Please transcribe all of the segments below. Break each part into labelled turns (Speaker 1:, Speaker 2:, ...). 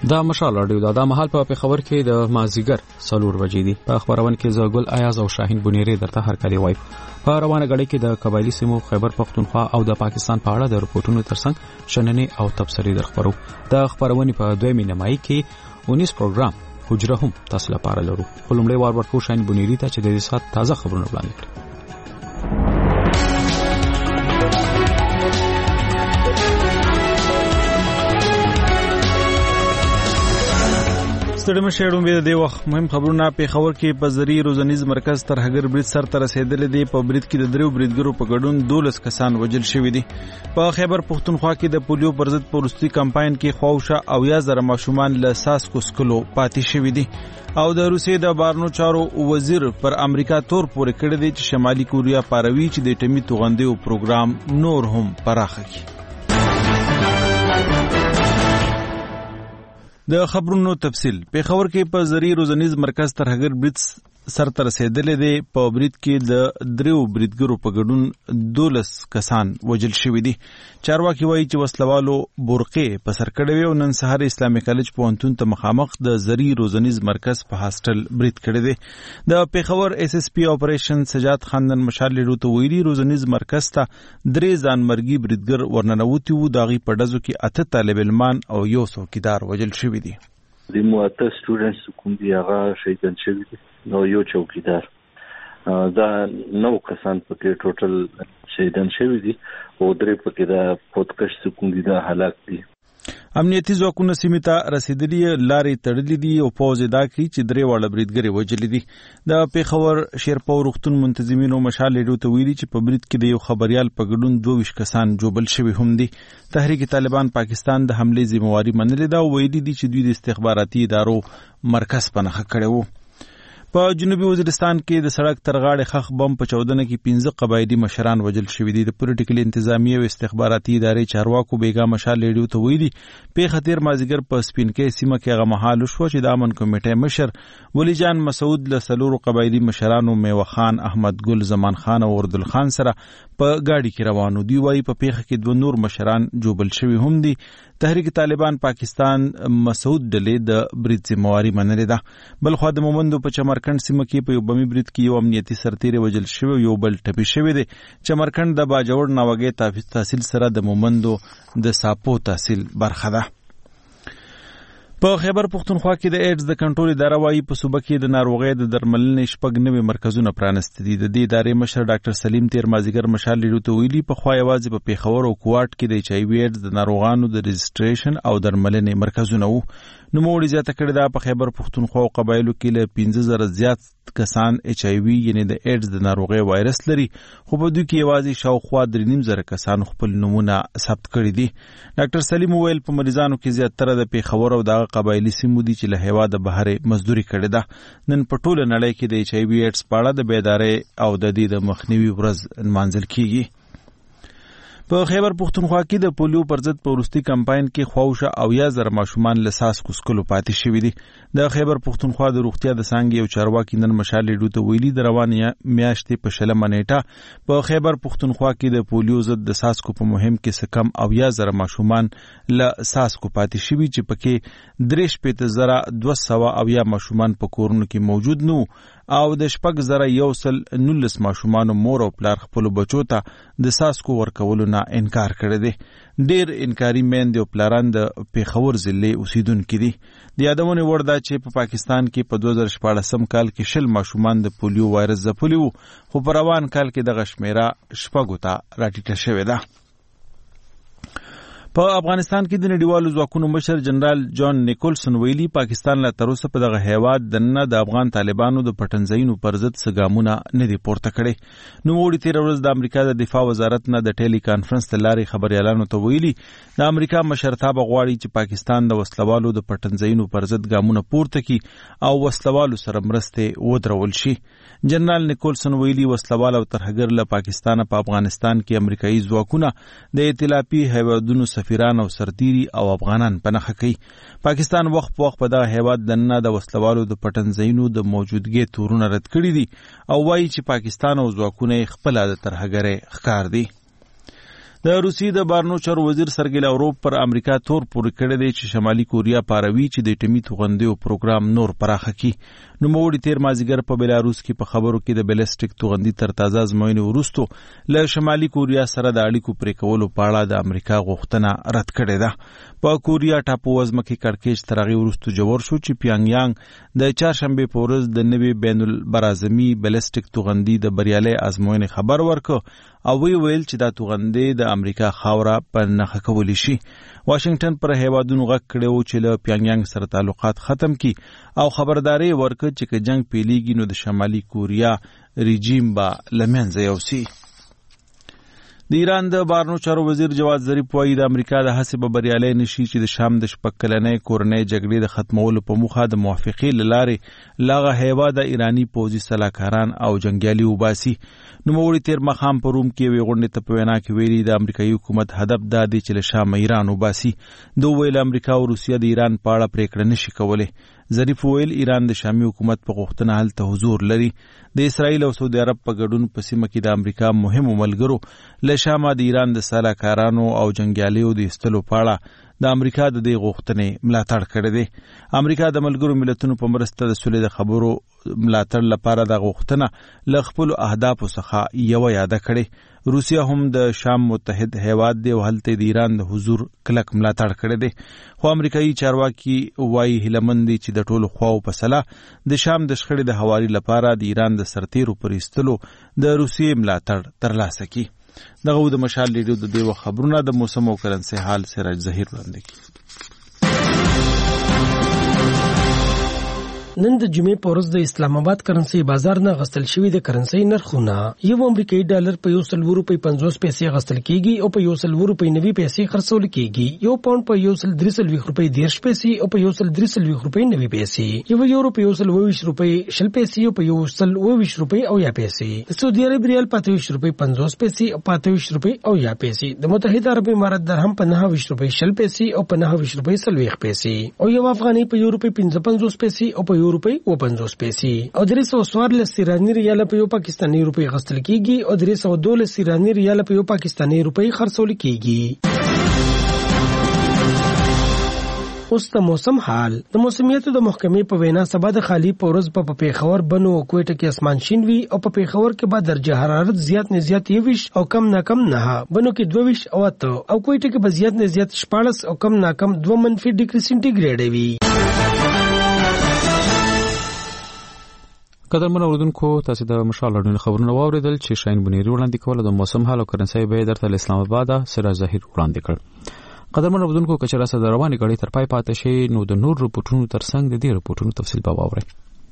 Speaker 1: دا مشال رادیو دا مهال په خبر کې د مازیګر 4 بجې دي. په خبرونه کې زګل ایاز او شاهین بنيري درته هر کلی وای. په روانه غړي کې د قبایلی سیمو خیبر پختونخوا او د پاکستان په اړه د رپورټونو ترڅنګ شننې او تبصرې درخبرو. د خبرونه په دویمه نیمایي کې 19 پروګرام حجره هم تاسو لپاره لرو. خلمړې وار ورکو شاهین بنيري ته چې د دې سات تازه خبرونه وړاندې کړي.
Speaker 2: ستړي مشهړو به د وخت مهم خبرونه په خبر کې په ذری روزنیز مرکز ترهګر برید سر تر رسیدل دي. په برید کې د دریو بریدګرو په ګډون 12 کسان وژل شوي دي. په خیبر پختونخوا کې د پولیو پر ضد پروستي کمپاین کې خواوشه او یا زره ماشومان له ساس کوسکلو پاتې شوي دي. او د روسیې د بارنو چارو وزیر پر امریکا تور پورې کړی دی چې شمالي کوریا پاروي چې د ټیمي توغندیو پروګرام نور هم پراخه کړي. د خبرونو تفصیل په خبر کې په ذری روزنیز مرکز ترهګر برید سر تر رسیدل دي. په برید کې د دریو بریدګرو په ګډون 12 کسان وژل شوي دي. چارواکي وایي چې وسلوالو برقې په سر کړې او نن سهار اسلامي کالج پوهنتون ته مخامخ د ذری روزنیز مرکز په هاستل برید کړی دی. د پیښور اس اس پی اپریشن سجاد خاندان مشال لیدو ته ویلي روزنیز مرکز ته 3 ځانمرګي بریدګر ورننوتی وو. داغي په ډزو کې 8 طالب علمان او یو څوکیدار وژل شوي دي.
Speaker 3: د موته سټوډنټس کوم دی هغه شهیدان شوي دي نو یو چوکیدار دا 9 کسان پکې ټوټل شهیدان شوي دي او درې پکې دا پودکش کوم دی دا هلاک دي.
Speaker 2: امنیتي ځواکونه سیمې ته رسیدلي لارې تړلې دي او پوز دا کوي چې درې واړه بریدګرې وژلې دي. د پیښور شیرپور روغتون منتظمینو مشال لیدو ته ویلي چې په برید کې د یو خبريال په ګډون 22 کسان جوبل شوي هم دي. تحریک طالبان پاکستان د حمله ذمہواری منلې دا ویلي دي چې دوی د استخباراتي ادارو مرکز پنهخه کړی وو. په جنوبي وزیرستان کې د سړک تر غاړې خخ بم په 14 کې 15 قبایلی مشران وژل شوي دي. د پولیټیکل انتظامیه او استخباراتي ادارې چارواکو بیګا مشال لیدو ته ویلي په خطر مازیګر په سپینکې سیمه کې هغه مهال شو چې د امن کمیټې مشر ولی جان مسعود له سلورو قبایلی مشرانو میوه خان احمد ګل زمان خان او اردل خان سره په گاډي کې روانو دي. وایي په پیښه کې 2 نور مشران جوبل شوي هم دي. تحریک طالبان پاکستان مسعود ډلې د برید ذمہواری منلې ده. بل خو د مومندو په چمرکند سیمه کې په یو بمي برید کې یو امنیتي سرتیری وژل شوی یو بل ټپي شوی دی. چمرکند د باجوړ ناوګي تحصیل سره د مومندو د ساپو تحصیل برخه ده. په خیبر پختونخوا کې د ایډز د کنټرول اداره وايي په صوبه کې د ناروغۍ د درملنې 9 مرکزونه پرانستي دي. د دې ادارې مشر ډاکټر سلیم تیر مازیګر مشال لیدو ته ویلي په خو یوازې په پیښور او کوټ کې د ایچ ای وی ایډز د ناروغانو د رجسټریشن او درملنې مرکزونه وو. نو موږ زیاته کړی دا په خیبر پختونخوا او قبایلو کې له 15000 زیات کسان ایچ ای وی یعنی د ایډز د ناروغۍ وایرس لري. خو په دوی کې یوازې شاوخوا 3.5 کسان خپل نمونه ثبت کړی دي. ډاکټر سلیم ویل په مریضانو کې زیاتره د پیښور او د قبایلی سیمو دي چې له هیواده بهر مزدوري کړې ده. نن په ټوله نړۍ کې د ایچ ای وی ایډز په اړه د بیدارۍ او د دې د مخنیوي ورځ نمانځل کیږي. په خیبر پختونخوا کې د پولیو پر ضد پروستي کمپاین کې خواوشه او یا زره ماشومان له ساس کوسکلو پاتې شوي دي. د خیبر پختونخوا د روغتیا د څانګې یو چارواکي نن مشال لیدو ته ویلي د روانې میاشتې په 16 نیټه په خیبر پختونخوا کې د پولیو ضد د ساسکو په مهم کې سکم او یا زره ماشومان له ساسکو پاتې شوي چې پکې 3,200 او یا ماشومان په کورونو کې موجود نو او د 6,119 ماشومان مور او پلار خپل بچو ته د ساسکو ورکولو نه انکار کړی دی. ډیر انکاری میندې او پلاران د پیښور ضلع اوسیدونکي دي. د یادونه وړ ده چې په پاکستان کې په 2014 کال کې 20 ماشومان د پولیو وایرس ځپلي وو خو په روان کال کې دغه شمیره 6 ته راټیټه شوې ده. په افغانستان کې د نړیوالو ځواکونو مشر جنرال جان نیکولسن ویلي پاکستان لا تر اوسه په دغه هیواد دنه د افغان طالبانو د پټنځایونو پر ضد سګامونه نه دي پورته کړي. نو وړي تیر ورځ د امریکا د دفاع وزارت نه د ټیلی کانفرنس ته لاري خبريالانو ته ویلي د امریکا مشرتابه غواړي چې پاکستان د وسلوالو د پټنځایونو پر ضد ګامونه پورته کړي او وسلوالو سره مرسته ودرول شي. جنرال نیکولسن ویلي وسلوال او ترهګر له پاکستان په افغانستان کې امریکایي ځواکونه د ائتلافي هیوادونو سفیران او سرتیري او افغانان پنهخه کوي. پاکستان وخت په وخت په دغه هیواد دنه د وسلوالو د پټنځایونو د موجودګۍ تورونه رد کړي دي او وایي چې پاکستان او ځواکونه خپل د ترهګرۍ ښکار دي. د روسیې د بهرنیو چارو وزیر سرګی لاوروف پر امریکا تور پورې کړی دی چې شمالي کوریا پاروي چې د اټومي توغندیو پروګرام نور پراخه کړي. نوموړي تیر مازیګر په بلاروس کې په خبرو کې د بیلسټیک توغندي تر تازه ازموینې وروسته له شمالي کوریا سره د اړیکو پرې کولو په اړه د امریکا غوښتنه رد کړې ده. په کوریا ټاپو وزمکې کړکېچ تر هغې وروسته جوړ شو چې پیانګیانګ د چهارشنبې په ورځ د نوي بین البرازمي بیلسټیک توغندي د بریالۍ ازموینې خبر ورکړ او ویل چې دا توغندي د امریکا خاوره په نښه کولی شي. واشنگټن پر هیوادونو غږ کړی و چې له پیانګیانګ سره تعلقات ختم کړي او خبرداري ورکړي چې که جنگ پیلیږي نو د شمالي کوریا رژیم به له منځه یوسي. د ایران د بهرنیو چارو وزیر جواد ظریف وایي د امریکا د هڅې به بریالۍ نشي چې د شام د شپږ کلنۍ کورنۍ جګړې د ختمولو په موخه د موافقې له لارې له هغه هیواده ایراني پوځي سلاکاران او جنګیالي وباسي. نوموړي تیر ماښام په روم کې یوې غونډې ته په وینا کې ویلي د امریکایي حکومت هدف دا دی چې له شامه ایران وباسي. ده وویل امریکا او روسیه د ایران په اړه پرېکړه نشي کولی. ظریف وویل ایران د شامي حکومت په غوښتنه هلته حضور لري. د اسرائیل او سعودي عرب په ګډون په سیمه کې د امریکا مهمو ملګرو له شامه د ایران د سلاکارانو او جنګیالیو د ایستلو په اړه د امریکا د دې غوښتنې ملاتړ کړی دی. امریکا د ملګرو ملتونو په مرسته د سولې د خبرو ملاتړ لپاره د غوښتنه له خپلو اهدافو څخه یوه یاده کړې. روسیه هم د شام متحد هیواد دی او هلته د ایران د حضور کلک ملاتړ کړی دی. خو امریکایي چارواکي وایي هیلهمند دي چې د ټولو خواو په سلا د شام د شخړې د هواري لپاره د ایران د سرتیرو پر ایستلو د روسیې ملاتړ ترلاسه کړي. دغه د مشال ریډیو د دیو خبرونه د موسم او کرنسي حال سراج ظهیر وړاندې کړي.
Speaker 4: نن د جمعې په ورځ د اسلام آباد کرنسي بازار نه غستل شوی د کرنسي نرخونه یو امریکایي ډالر په 1.50 پیسې غستل کیږي او په 1.90 پیسې خرڅول کیږي. یو پاوند په 1.30 روپۍ 10 پیسې او په 1.30 روپۍ 90 پیسې. یو یورو په 1.20 روپۍ 10 پیسې او په 1.20 روپۍ او یا پیسې. د سعودي عرب ریال په 23 روپۍ 50 پیسې او په 23 روپۍ او یا پیسې. د متحده عرب امارات درهم په 29 روپۍ 10 پیسې او په 29 روپۍ 40 پیسې. او یو افغاني په یو روپۍ 55 پیسې او په روپۍ و 50 پیسې. او 314 ایرانی ریال په یو پاکستاني روپۍ غستل کیږي او 312 ایرانی ریال په یو پاکستاني روپۍ خرڅول کیږي. اوس د موسم حال. د موسمیاتو د محکمې په وینا سبا د خالی په ورځ په پیښور بنو او کوټه کې اسمان شین وي او په پیښور کې به درجه حرارت زیات نه زیات 20 او کم نه کم 9 بنو کې 22 او 8 او کوټه کې به زیات نه زیات 14 او کم نه کم 2 منفي ډیګري سنټیګریډ وي.
Speaker 1: قدرمن اوردونکو تاسو د مشال اړوند خبرونه واوریدل چې شاین بنيري وړاندې کوله د موسم حال او کرنسي به درته اسلام آباد سره ظاهر وړاندې کړ. قدرمن اوردونکو کچرا سره رواني غړي تر پای پاتې شي نو د نور رپورټونو ترڅنګ د دې رپورټونو تفصیل به واورئ.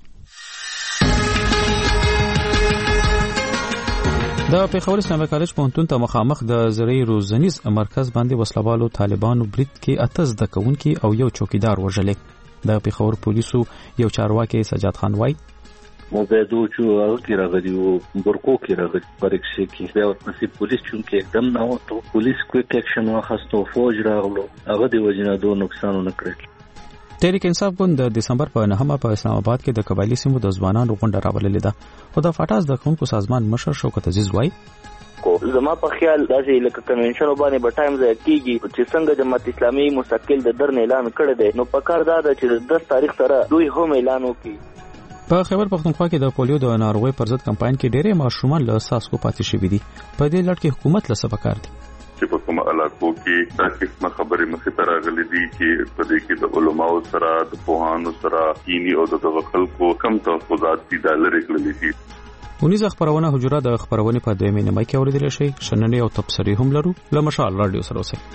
Speaker 1: د پیښور اسلامي کالج پوهنتون ته مخامخ د زرعي روزنیز مرکز باندې وسلوالو طالبانو برید کې 8 زده کوونکي او یو چوکیدار وژلې. د پیښور پولیسو یو چارواکي سجاد خان وای
Speaker 3: موبایدو چې هغه کې راغلی وو برکو کې راغلی پریکشې کې بیا ورپسې پولیس چونکې एकदम نه وته پولیس کویک اکشن واخستو فوج راغلو هغه دی وجنه دوه نقصانونه کړل.
Speaker 1: تحریک انصاف ګوند د دسمبر په 9 په اسلام آباد کې د قبایلی سیمو د ځوانانو غونډه راوللې ده. خو د فاټاز د کوونکو سازمان مشر شوکت عزیز وای
Speaker 5: زما په خیال داسې لکه کنونشن باندې به ټایم ځای کیږي چې څنګه جماعت اسلامي مستقل د درن اعلان کړی دی نو په کار دا ده چې د 10 تاریخ سره دوی هم اعلان وکړي.
Speaker 1: په خیبر پختونخوا کې د پولیو د ناروغۍ پر ضد کمپاین کې ډېرې ماشومان له ساسکو پاتې شوي دي. په دې لړ کې حکومت له څه پکار دي
Speaker 6: چې په کومه علاقو کې دا قسمه خبرې مخې ته راغلي دي چې په دې کې د علماو سره د پوهانو سره کینی او د خلکو کم تحفظات دي د لری کړل دي.
Speaker 1: ونیزه خبرونه حجره د خبرونه په دویمه نیمه کې اوریدل شي. شننې او تبصرې هم لرو. له مشال رادیو سره اوسئ.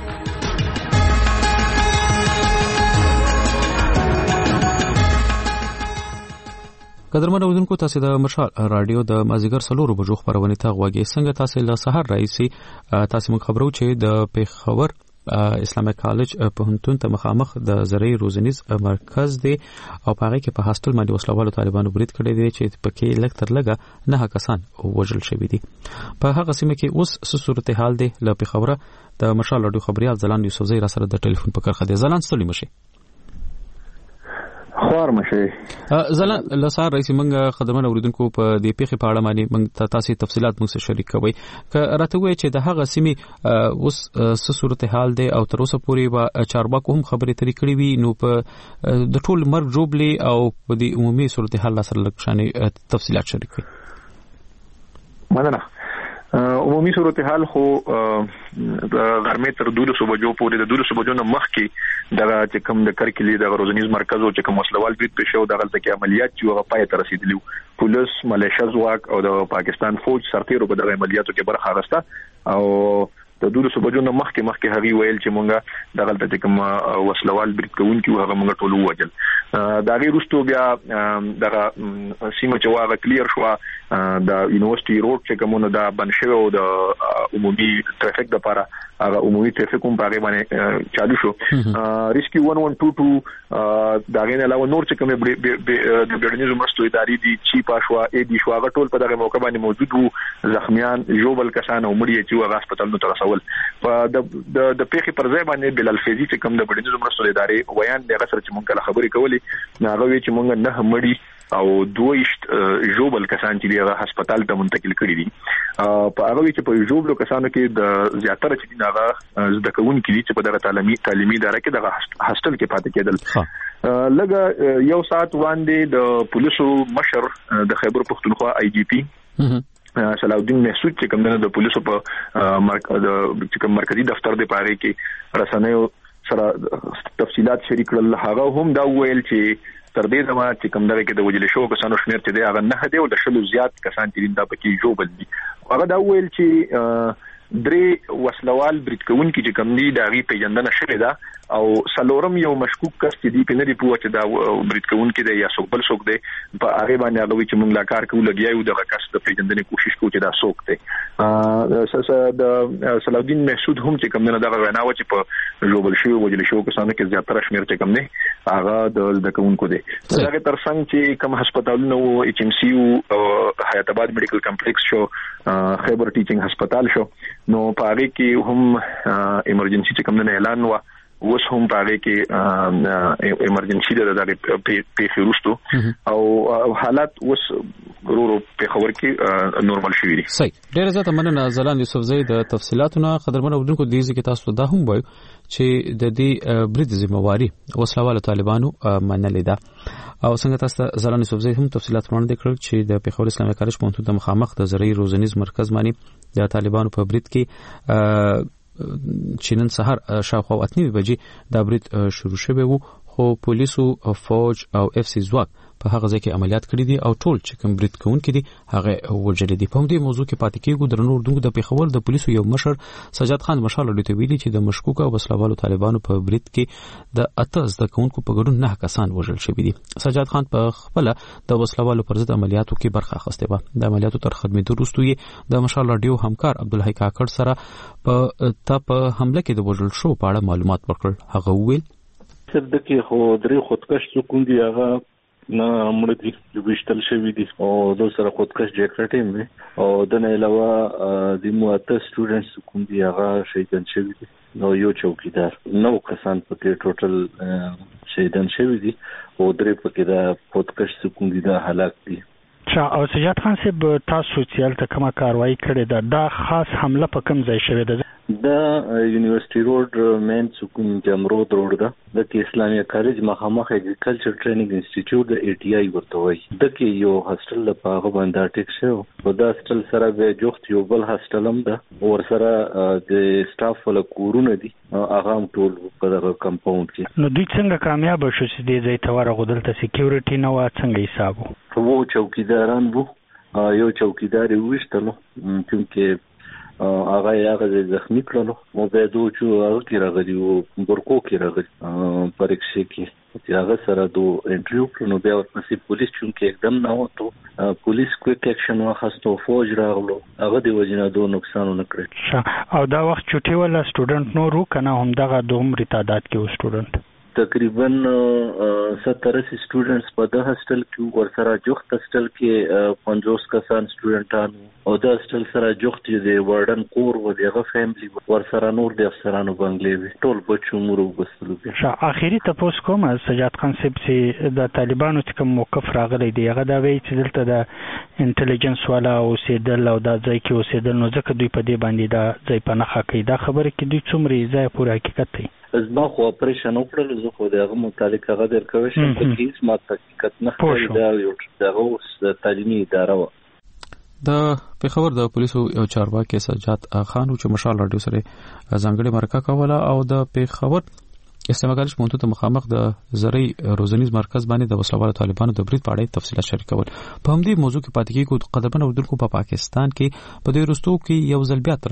Speaker 1: قدرمن اوردونکو تاسو د مشال رادیو د مازیګر سلورو بجو خبرونه ته غوږی. څنګه تاسو له سحر راځي تاسو موږ خبرو چې د پیښور اسلامي کالج پوهنتون ته مخامخ د زرعي روزنیز مرکز دی او په هغه کې په هاستل باندې وسلوالو طالبانو برید کړی دی چې پکې لږ تر لږه 9 کسان وژل شوي دي. په هغه سیمه کې اوس څه صورتحال دی له پیښور د مشال رادیو خبريال ځلان یوسفزئی را سره د ټلیفون په کرخه دی. ځلان ستړي مشي.
Speaker 5: خو
Speaker 7: خوار مشه
Speaker 1: زلان لسار رئیس منګه خدمت اوریدونکو په دې پیښې په اړه باندې موږ تاسو تفصيلات موږ سره شریک کوي که راته وایي چې د هغه سیمې اوس څه صورتحال دی او تر اوسه پورې به چارواکو هم خبرې ترې کړې وي نو په د ټول مرګ جوړلې او په دې عمومي صورتحال سره لکشانې تفصيلات شریک کړي.
Speaker 7: مننه. عمومي صورتحال خو د غرمې تر 12 بجو پورې د 12 بجو نه مخکې دغه چې کوم د کرکلي د روزنیز مرکز او چې کوم وسلوال برید پېښ شو دغه کې عملیات چې هغه پای ته رسیدلی پولیس ملیشیا ځواک او د پاکستان فوج سرتیرو په دغه عملیاتو کې برخه اخیسته او د 12 بجو نه مخکې هغه ویل چې مونږه دغه چې کوم وسلوال برید کوونکي هغه مونږ ټول ووجل. دا غي روستو بیا دغه سیمه چې واغه کلیر شو د یونیورسيټي روډ چې کومونه دا بنشو او د عمومي ټریفیک د لپاره هغه عمومي ټریفیک هم په باندې چالو شو. ریسکیو 1122 دا غي نه علاوه نور چې کوم د بیړنیزو مرستو ادارې دي چې پاشوا اې دي شو هغه ټول په دغه موقع باندې موجود وو. زخمیان جوبل کسان او مړي چې هغه هسپتالونو ته رسول په د پیښې پر ځای باندې بلال فیضی چې کوم د بیړنیزو مرستو ادارې ویان دغه سره چې مونږه خبرې کولې هغه وی چې مونږ نه مړي او 22 جوبل کسان چې هغه هسپتال ته منتقل کړي دي. په هغه چې په جوبلو کسانو کې د زیاتره چې هغه زده کوونکي چې په دغه تعلیمي اداره کې دغه هاستل کې پاتې کېدل. لږه یو ساعت وړاندې د پولیسو مشر د خیبر پختونخوا آی جی پی صلاحالدین محسود چې کوم د پولیسو په مرکزی دفتر د پاره کې رسنیو سره تفصيلات شریک کړل. هغه هم دا ویل چې تر دې زمانه چې کوم دغه کې د وجل شو کسانو شمیر چې دی هغه نه دی او د شلو زیات کسان چې دا پکې جوړ دي. هغه دا ویل چې درې وسلوال برید کوونکي چې کوم دي دا غي پیژندنه شوې ده او سلورم یو مشکوک کس چې دی په نری پوه چې دا برید کوونکي دی یا څوک بل څوک دی په هغه باندې هغه چې موږ لا کار کوو لګیاو دغه کس د پیژندنې کوشش کوو چې دا څوک دی. د صلاحالدین محسود هم چې کوم نه دغه ویناو چې په جوړل شوی وجل شو کسانو کې زیاتره شمیر چې کوم نه هغه د کوونکو دی. دغه ترڅنګ چې کوم هسپتالونه او ایچ ام سی او حیات آباد میډیکل کمپلیکس شو خیبر ټیچینګ هسپتال شو نو پاره کې هم ایمرجنسي چې کوم نه اعلان و اوس هم پاره کې ایمرجنسي د پیښې وروسته او حالات اوس ورو په خبر کې نورمال شوي دي.
Speaker 1: صحیح. ډیر زیاته مننه زلان یوسفزی د تفصيلاتونو قدرمن اوردونکو د دې کې تاسو دا هم وایو چې د دې برید ذمہواری وسلوال طالبانو منلې ده او څنګه تاسو زلان یوسفزی هم تفصيلات وړاندې کړل چې د پیښور اسلامي کالج پوهنتون د مخامخ د زرعي روزنیز مرکز باندې د طالبانو په برید کې چې نن سهار شاوخوا 8:30 بجې دا برید شروع شوی وو خو پولیسو فوج او اف سی ځواک په هغه ځای کې عملیات کړي دي او ټول چې کوم برید کوونکي دي هغه وژل دي. په دې موضوع کې پاتې کېږو درنو اردوګو د پیښور د پولیسو یو مشر سجاد خان مشال لټوي ویلي چې د مشکوک او وسلوالو طالبانو په برید کې د اته زده کوونکو په ګډون 9 کسان وژل شوي دي. سجاد خان په خپل د وسلوالو پر ضد عملیاتو کې برخه اخیسته و. د عملیاتو تر خدمت وروسته یې د مشال رادیو همکار عبدالحی کاکړ سره په حمله کې د وژل شو په اړه معلومات ورکړل. هغه ویل
Speaker 3: چې د کې خو درې خودکش څوک دي هغه نه مړ دي چې وشتل شوی دي او د سره خودکش جاکټ هم او د نه علاوه د موته سټوډنټس کوم دي هغه شهیدان شوی دي نو یو چوکیدار نو کسان په ټوټل شهیدان شوی دي او درې پکې دا خودکش کوم دي دا هلاک دي.
Speaker 8: او سجاد خان صاحب تاسو چې ته کومه کاروایی کړې ده دا خاص حمله په کوم ځای شوې ده؟
Speaker 3: دا یونیورسيټي روډ مین سکون جمرود روډ ده د اسلامي کالج مخامخ اګریکلچر ټریننګ انسټیټیوټ د ای ټي آی ورته وایي. د کې یو هاستل لپاره باندې ټیک شو او دا هاستل سره به جوخت یو بل هاستل هم ده ور سره د سټاف ول کورونه دي هغه هم ټول په دغه کمپاوند کې.
Speaker 8: نو دوی څنګه کامیاب شو چې دې ځای ته ورغودل ته سکیورټي نو څنګه حساب
Speaker 3: وو چوکیداران وو یو چوکیدار وښتلو چې هغه زخمی کړلو مو به دوه چې هغه کې راغلی وو ورکو کې راغلی پریکشې کې چې هغه سره دوه انټریو کړنو بیا ورپسې پولیس چې एकदम نه وته پولیس کویک اکشن واخستو فوج راغلو هغه د وجنه دوه نقصان نه کړی.
Speaker 8: او دا وخت چټي ولا سټوډنټ نو رو کنه هم دغه دوم ری تعداد کې و سټوډنټ
Speaker 3: تقریبا 70 سټوډنټس په د هاستل کې ورسره جوخت هاستل کې 50 کسان سټوډنټانو او د هاستل سره جوخت د وارډن کور و دغه فیملی ورسره نور د افسرانو بنگلې ټول بچو مورو بسلو
Speaker 8: کې اخیری تاسو کوم سجاد خان چې د طالبانو څخه موقف راغلی دی هغه دا وی چې دلته د انټيليجنس والا او سیدل او د ځای کې اوسېدل نو ځکه دوی په دې باندې دا ځای په نخښه کوي دا خبره کې دوی څومره ځای پوره حقیقت دی
Speaker 3: زما خو اپریشن وکړل زه خو دغه متعلق هغه درکوي چې په کیس ما حقیقت نه کوي دا یو دغه تعلیمي اداره و
Speaker 1: د پیښور د پولیسو یو چارواکي سجاد خان چې مشال رادیو سره ځانګړي مرکه کوله او د پیښور استمګالش مونږ ته مخامخ د زرعي روزنیز مرکز باندې د وسلوالو طالبانو د برید په اړه تفصیلات شریکول په همدې موضوع کې پاتې کېږو قدرمن اردوونکو په پاکستان کې په دې رستو کې یو ځل بیا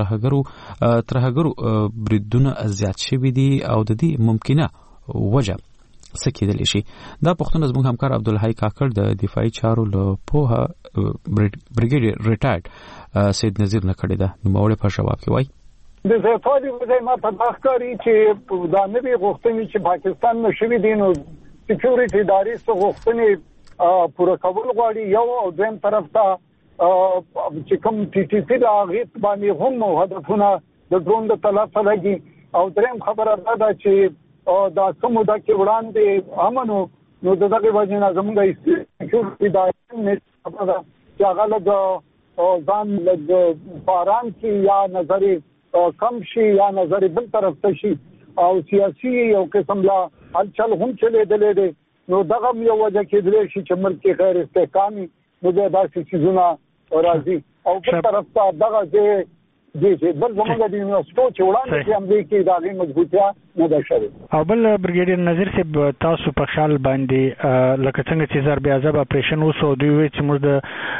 Speaker 1: ترهګرو بریدونه زیات شوي دي او د دې ممکنه وجه سکیدل شي دا پښتون زموږ همکار عبدالحی کاکړ د دفاعي چارو له پوها بریګیډیر ریټایرډ سید نذیر نه کړی دا نو موړ په جواب کې وای
Speaker 9: د زفادي وځي ما په تخکاری چې دا نوې غوښتنې چې پاکستان نشوي دي نو سکیورټي ادارې څخه غوښتنې پوره کول غواړي یو او دویم طرف ته چې کوم ټي ټي سي د غیت باندې هم هدفونه د ډرون د تلف لګي او دریم خبره ده چې دا کوم د کې وړاندې امنو نو دغه وجه نه زموږ سکیورټي ادارې نه چې هغه له ځان له باران کې یا نظر کم شي یا نظر بل طرف ته شي او سیاسي یو قسم لا هلچل هم چلے دلې نو دغه یو وجه کې دلې شي چې ملک غیر استحکامي نو د داسې چیزونه راځي او بل طرف ته دغه چې بل زموږ د یونیورسيټو چې وړاندې کې هم دي کې دغه مضبوطیا نه ده شوی
Speaker 8: او بل بریګیډیر نذیر صاحب تاسو په خیال باندې لکه څنګه چې ضرب اعصاب اپریشن وسو دوی وی چې موږ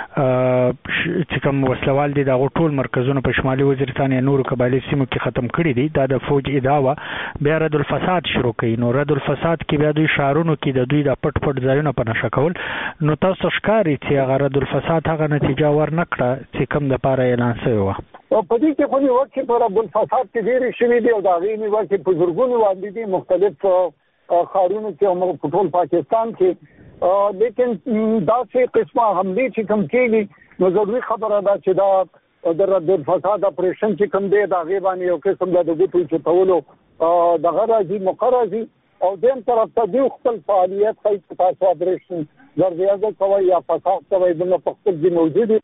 Speaker 8: د چې کوم وسلوال دي د ټول مرکزونو په شمالي وزیرستان یا نورو قبایلی سیمو کې ختم کړي دي دا د فوج ادعا بیا رد الفساد شروع کړي نو رد الفساد کې بیا دوی شهرونو کې د دوی د پټ ځایونو په نشه کول نو تاسو ښکاری چې هغه رد الفساد هغه نتیجه ورنکړه چې کوم د پاره اعلان شوی و
Speaker 9: په دې کې په وخت کې پر ابو الفساد کې ډېری شوی دی او دا غوښنه و چې په زورګونو باندې دي مختلف خارونو کې او په ټول پاکستان کې لیکن دا څه قسمه حمله چې کوم کېږي نو ضروري خبره ده چې دا د رد الفساد اپریشن چې کوم دی دا غیبانی یو قسم د دغه ټول چتولو د غراضي مقرضي او دیم طرف ته دی خپل فعالیت کوي تاسو اپریشن ضروري کوي یا فساد کوي د خپل دی موجود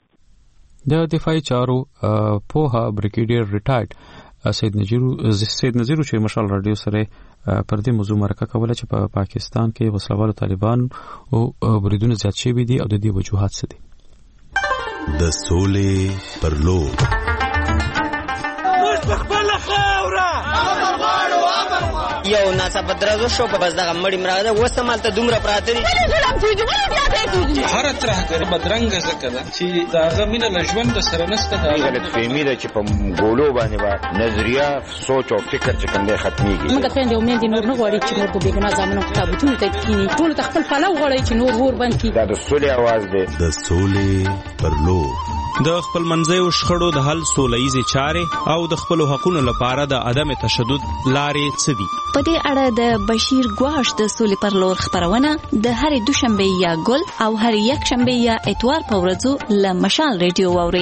Speaker 1: د دفاعي چارو پوها بریګیډیر ریټایرډ سید نذیر چې مشال رادیو سره پر دې موضوع مرکه کوله چې په پاکستان کې وسلوالو طالبان او بریدونه زیات شوي دي او د دې وجوهات څه دي
Speaker 10: د سولې پر لور
Speaker 11: یو ناڅاپه درازو شو په بس دغه مړی مراده وسمال ته دومره پراته دي
Speaker 12: هر ترهګر بدرنګ زکه ده چې داغه مینه لژوند سره نسته دا
Speaker 13: غلط فهمي ده چې په ګولو باندې با نظریه سوچ او فکر چې کوم دی ختميږي
Speaker 14: موږ ته د امید نور نه غواړي چې نور په بیګنا ځامنو کتابونه ته کینی ټول تخپل فلو غواړي چې نور ور باندې کی
Speaker 13: دا د سولې आवाज دی
Speaker 10: د سولې پر لور
Speaker 2: د خپل منځیو شخړو د حل سولهیزې چارې او د خپل حقوقو لپاره د عدم تشدد لارې څه دي
Speaker 15: په دې اړه د بشیر ګواش د سولې پر لور خبرونه د هرې دوشنبه یا ګل او هر یک شنبه یا اتوار په ورځو له مشال ریډیو واوري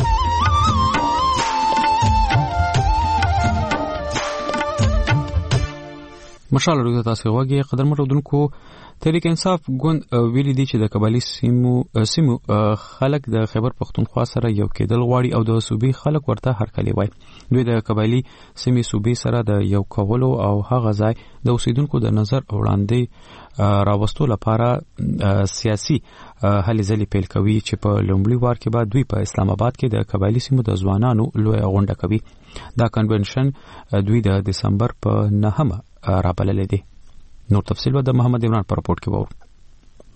Speaker 1: مشال ریډیو تاسو وګورئ قدرمن اردوونکو تحریک انصاف ګوند ویلي دي چې د قبایلی سیمو خلک د خیبر پختونخوا سره یو کېدل غواړي او د صوبې خلک ورته هرکلی وایي دوی د قبایلی سیمې صوبې سره د یو کولو او هغه ځای د اوسیدونکو د نظر وړاندې راوستو لپاره سیاسي هلې ځلې پیل کوي چې په لومړي وار کې بعد دوی په اسلام آباد کې د قبایلی سیمو د ځوانانو لوی غونډه کوي دا کنونشن دوی د دسمبر په 9 رابللې دي نور تفصیل د محمد عمران پر رپورت کې وو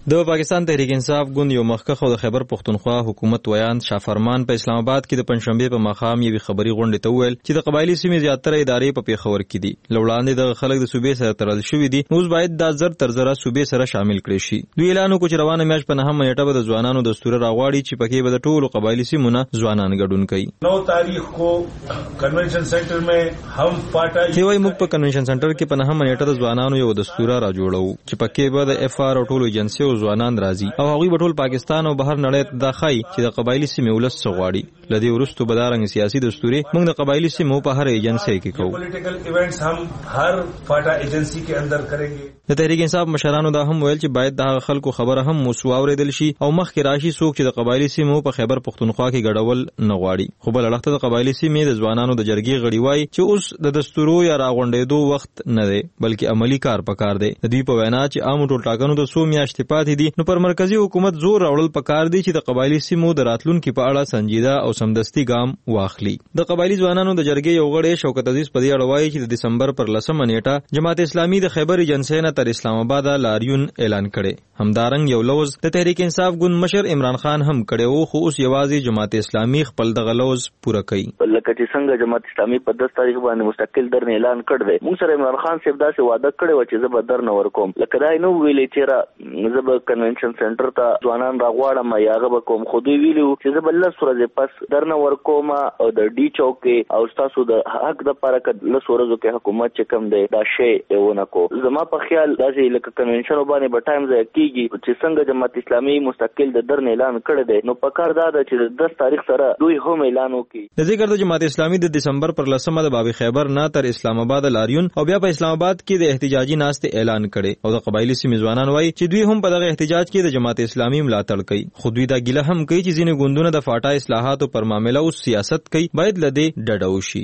Speaker 16: د پاکستان تحریک انصاف ګوند یو مخکښ او د خیبر پښتونخوا حکومت ویان شافرمان په اسلام آباد کې د پنځشنبه په ماښام یوې خبري غونډې ته وویل چې د قبایلی سیمې زیاتره ادارې په پیښور کې دي. لوړاندې د خلک د صوبې سره تړل شوي دي، نو باید دا زر تر زره صوبې سره شامل کړي شي. دوی اعلان وکړ چې روانه میاشت په 9 نیټه به د ځوانانو دستور راغواړي چې پکې به د ټولو قبایلی سیمو نه ځوانان ګډون کوي.
Speaker 17: 9 تاریخ کو کنونشن سنټر میں هم پاټا
Speaker 16: چې وای موږ په کنونشن سنټر کې په 9 نیټه د ځوانانو یو دستور را جوړو چې پکې به د اف آر او ټولو ایجنسی او ځوانان راځي او هغوی به ټول پاکستان او بهر نړۍ ته داخلي چې د قبایلی سیمې ولس غواړي. لدی ورستو بدارنګ سیاسي دستوري موږ د قبایلی سیمو په هر ایجنسی کې کوو.
Speaker 17: پولیټیکل ایونټس هم هر پاټا ایجنسی کې اندر کریں گے.
Speaker 16: د تحریک انصاف مشرانو دا هم ویل چې باید د خلکو خبره هم موسو اوریدل شي او مخکې راشي څوک چې د قبایلی سیمو په خیبر پښتونخوا کې ګډول نه غواړي. خو بل اړخته د قبایلی سیمې د ځوانانو د جرګې غړي وایي چې اوس د دستورو یا راغونډېدو وخت نه دی بلکې عملی کار پکار دی. د دوی په وینا چې عام ټول ټاکنو د 100 میاشتې پاتې دي، نو پر مرکزی حکومت زور راوړل پکار دی چې د قبایلی سیمو د راتلونکو په اړه سنجیده او سمدستي ګام واخلي. د قبایلی ځوانانو د جرګې یو غړی شوکت عزیز په دې اړه وایي چې د دسمبر پر 10 نیټه جماعت اسلامي د خیبر ایجنسی نه تر اسلام آباد لاریون اعلان کړي. همدارنګ یو لوز د تحریک انصاف ګوند مشر عمران خان هم کړي وو، خو اوس یوازې جماعت اسلامي خپل دغه لوز پوره کوي.
Speaker 5: لکه چې څنګه جماعت اسلامي په 10 تاریخ باندې مستقل درن اعلان کړ دی، موږ سره عمران خان صاحب داسې وعده کړی و چې زه به درن ورکوم. لکه دا نو ویلې چې زه به کنونشن سنټر ته ځوانان راغواړم یا هغه به کوم، خو دوی ویلو چې زه به 10 ورځې پس درن ورکوم او د ډي چوک کې او تاسو د حق د لپاره ک 10 ورځو کې حکومت چې کوم دی دا شی ونه کو. زما په خیال داسې لکه کنونشن باندې به ټایم ځای کیږي چې څنګه جماعت اسلامي مستقل د درن اعلان کړی دی، نو په کار دا ده چې 10 تاریخ سره دوی هم اعلان وکړي.
Speaker 16: د ذکر د جماعت اسلامي د دسمبر پر 10 د باب خیبر نه تر اسلام آباد لاریون او بیا په اسلام آباد کې د احتجاجي ناستې اعلان کړي او د قبایلی سیمې ځوانان وایي چې دوی هم په دغه احتجاج کې د جماعت اسلامي ملاتړ کوي. خو دوی دا ګیله هم کوي چې ځینې ګوندونه د فاټا اصلاحاتو پر معاملې او سیاست کوي، باید لدی ډډه وشي.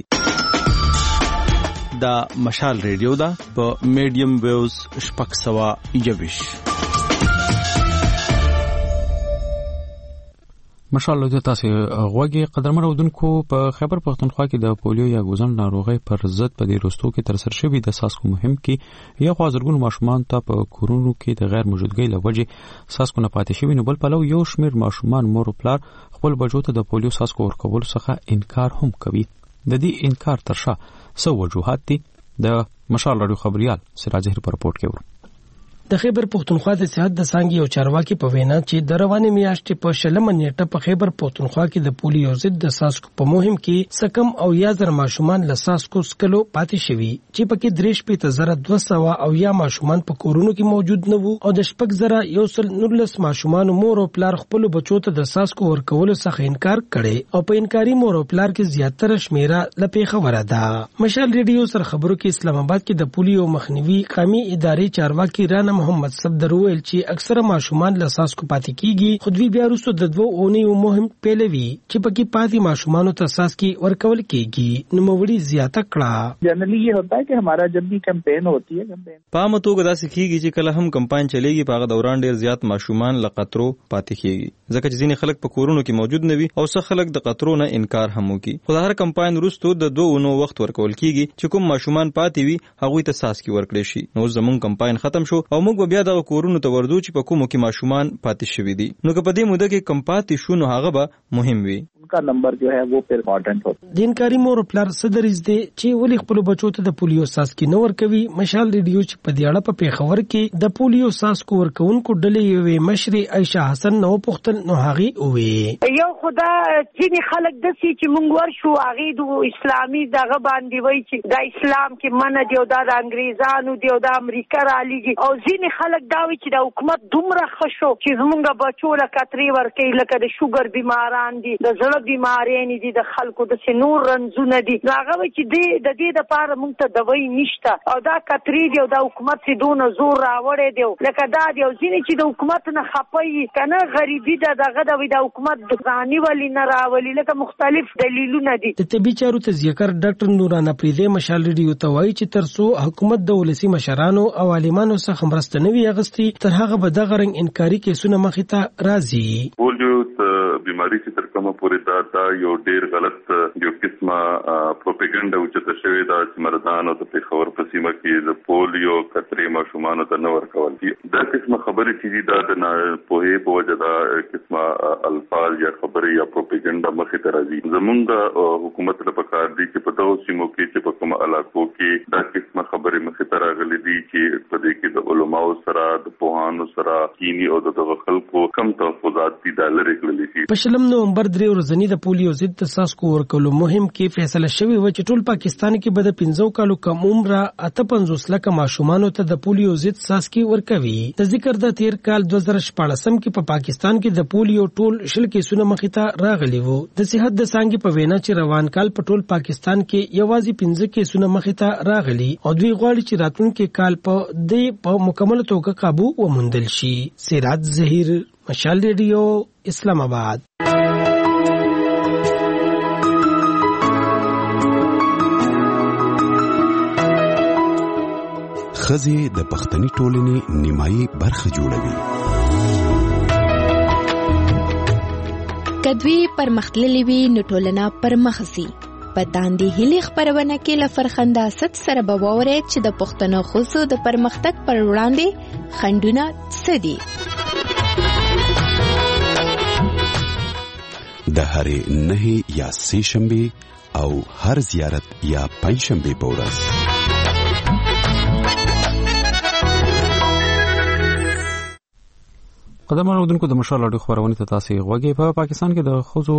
Speaker 2: دا مشال ریډیو دا په میډیم ویوز شپږ سوه یویش.
Speaker 1: مشال له تاسو غوږی قدرمن اودونکو په خیبر پښتونخوا کې د پولیو یا ګوزن ناروغي پر ضد په دې وروستو کې تر سره شوی د ساسکو مهم کې یو خاصرګون ماشومان ته په کورونو کې د غیر موجودګۍ لوجه ساسکو نه پاتې شوی، نو بل پلو یو شمیر ماشومان مور او پلار خپل بچو ته د پولیو ساسکو ورکول څخه انکار هم کوي. د دې انکار ترشا څه وجوهات دي؟ د مشال رادیو خبريال سراج زهیر په رپورټ کې ورو.
Speaker 4: د خیبر پښتونخوا د صحت د څانګې یو چارواکي په وینا چې د روانې میاشتې په 16 نیټه په خیبر پښتونخوا کې د پولیو ضد د ساسکو په مهم کې سکم او یا زر ماشومان له ساسکو سکلو پاتې شوي، چې پکې 3,200 او یا ماشومان په کورونو کې موجود نه وو او د 6,119 ماشومان مور او پلار خپل بچو ته د ساسکو ورکول څخه انکار کړي او په انکاري مور او پلار کې زیاتره شمیره لپاره خبره ده. مشال ریډیو سره خبرو کې اسلام آباد کې د پولیو مخنیوي قومي ادارې چارواکي رانه محمد صفدر ویل چې اکثره ماشومان له ساسکو پاتې کیږي، خو دوی بیا وروسته د 2 اونیو مهم پیلوي چې پکې پاتې ماشومانو ته ساسکي ورکول کیږي. نوموړي زیاته کړه
Speaker 18: جنرلی یہ ہوتا ہے کہ ہمارا جب بھی کمپین ہوتی ہے
Speaker 16: پام توګه دا سکیږي چې کله هم کمپاین چلیږي په هغه دوران ډیر زیات ماشومان له قطرو پاتې کیږي، ځکه چې ځینې خلک په کورونو کې موجود نه وي او څه خلک د قطرو نه انکار هم کوي. خو د هر کمپاین وروسته د 2 اونو وخت ورکول کیږي چې کوم ماشومان پاتې وي هغه ته ساسکي ورکړي شي. نو زموږ کمپاین ختم شو او موږ بیا د کورونو ته ورځو چې په کومو کې ماشومان پاتې شوي دي، نو که په دې موده کې کم پاتې شو نو هغه به مهم وي.
Speaker 18: کا نمبر جو ہے وہ پھر امپورټنٹ ہوتا.
Speaker 4: د انکاري مور پلار صدرز دي چې ولې خپل بچو ته د پولیو ساسکي نه ورکوي. مشال ریډیو چې په دې اړه په پیښور کې د پولیو ساسکو ورکوونکو ډلې یوې مشري عائشہ حسن نو پختل نو هغه وې
Speaker 19: یو خدا ځینې خلک دسي چې مونږ ورشو هغه د اسلامي دغه باندې وای چې د اسلام کې منه دی او د انګريزانو دی او د امریکا را لګي او ځینې خلک دا وی چې د حکومت دومره خشو چې زمونږ بچو له کتري ورکې لکه د شوګر بیماران دي د زړه بیمارې دي د خلکو د سنور رنځونه دي هغه چې د دې لپاره مونږ ته دوايي نشته او دا کتري دی او د حکومت سي دونه زور راوړې دی لکه دا دی او ځینې چې د حکومت نه خپي کنه غریبي دغه د حکومت ځاني ولی نه راولي لکه مختلف دلیلونه دي.
Speaker 4: د طبي چارو تذکر ډاکټر نورانه پریده مشال ریډیو ته وایي چې ترسو حکومت د ولسی مشرانو او عالمانو څخه مرسته نوي اغستی تر هغه به دغه رنګ انکاري کیسونه مخې ته راځي.
Speaker 6: پولیو بیماری چې تر کومه پورې دا یو ډیر غلط یو قسمه پروپاګاندا چې شوی دا چې مردان او د پیښور په سیمه کې د پولیو کترې ماشومان ته نه ورکول دي. دا قسمه خبرې چې دا د نه په وجه دا قسمه الفاظ یا خبرې یا پروپاګاندا مخې ته راځي. زمونږ حکومت له پکار دي چې په دغو سیمو کې چې په کومه علاقو کې دا قسمه خبرې مخې ته راغلي دي چې په دې کې د علماو سره د پوهانو سره کینی او دغه خلکو کم تحفظات دي دا لري کړل شي.
Speaker 4: په شلم نومبر 3 ورځنی د پولیو ضد څاڅکو ورکولو مهم کې فیصله شوې و چې ټول پاکستان کې به د 15 کالو کم عمره 58 لک ماشومان ته د پولیو ضد څاڅکي ورکوي. د ذکر د تیر کال 2014 کې په پاکستان کې د پولیو ټول شل کیسونه مخې ته راغلي وو. د صحت د څنګه په وینا چې روان کال په ټول پاکستان کې یوازې 15 کیسونه مخې ته راغلي او دوی غواړي چې راتلونکي کال په مکمل توګه قابو وموندل شي. سراج ظهیر، مشال ریډیو، اسلام آباد.
Speaker 10: ښځې د پښتني ټولنې نیمایي برخه جوړوي.
Speaker 20: کدوی پرمختللې وي نو ټولنه پرمخسي. په داندې هلي خبرونه کې لفرخنده ست سره بوورې چې د پښتنو خصو د پرمختګ پر وړاندې خندونه سدي.
Speaker 10: د هرې 9 یا 3 شنبه او هر زیارت یا 5 شنبه په ورځ
Speaker 1: قدرمن اودونکو د مشال اډو خبرونه ته تاسو غوږی. په پاکستان کې د خزو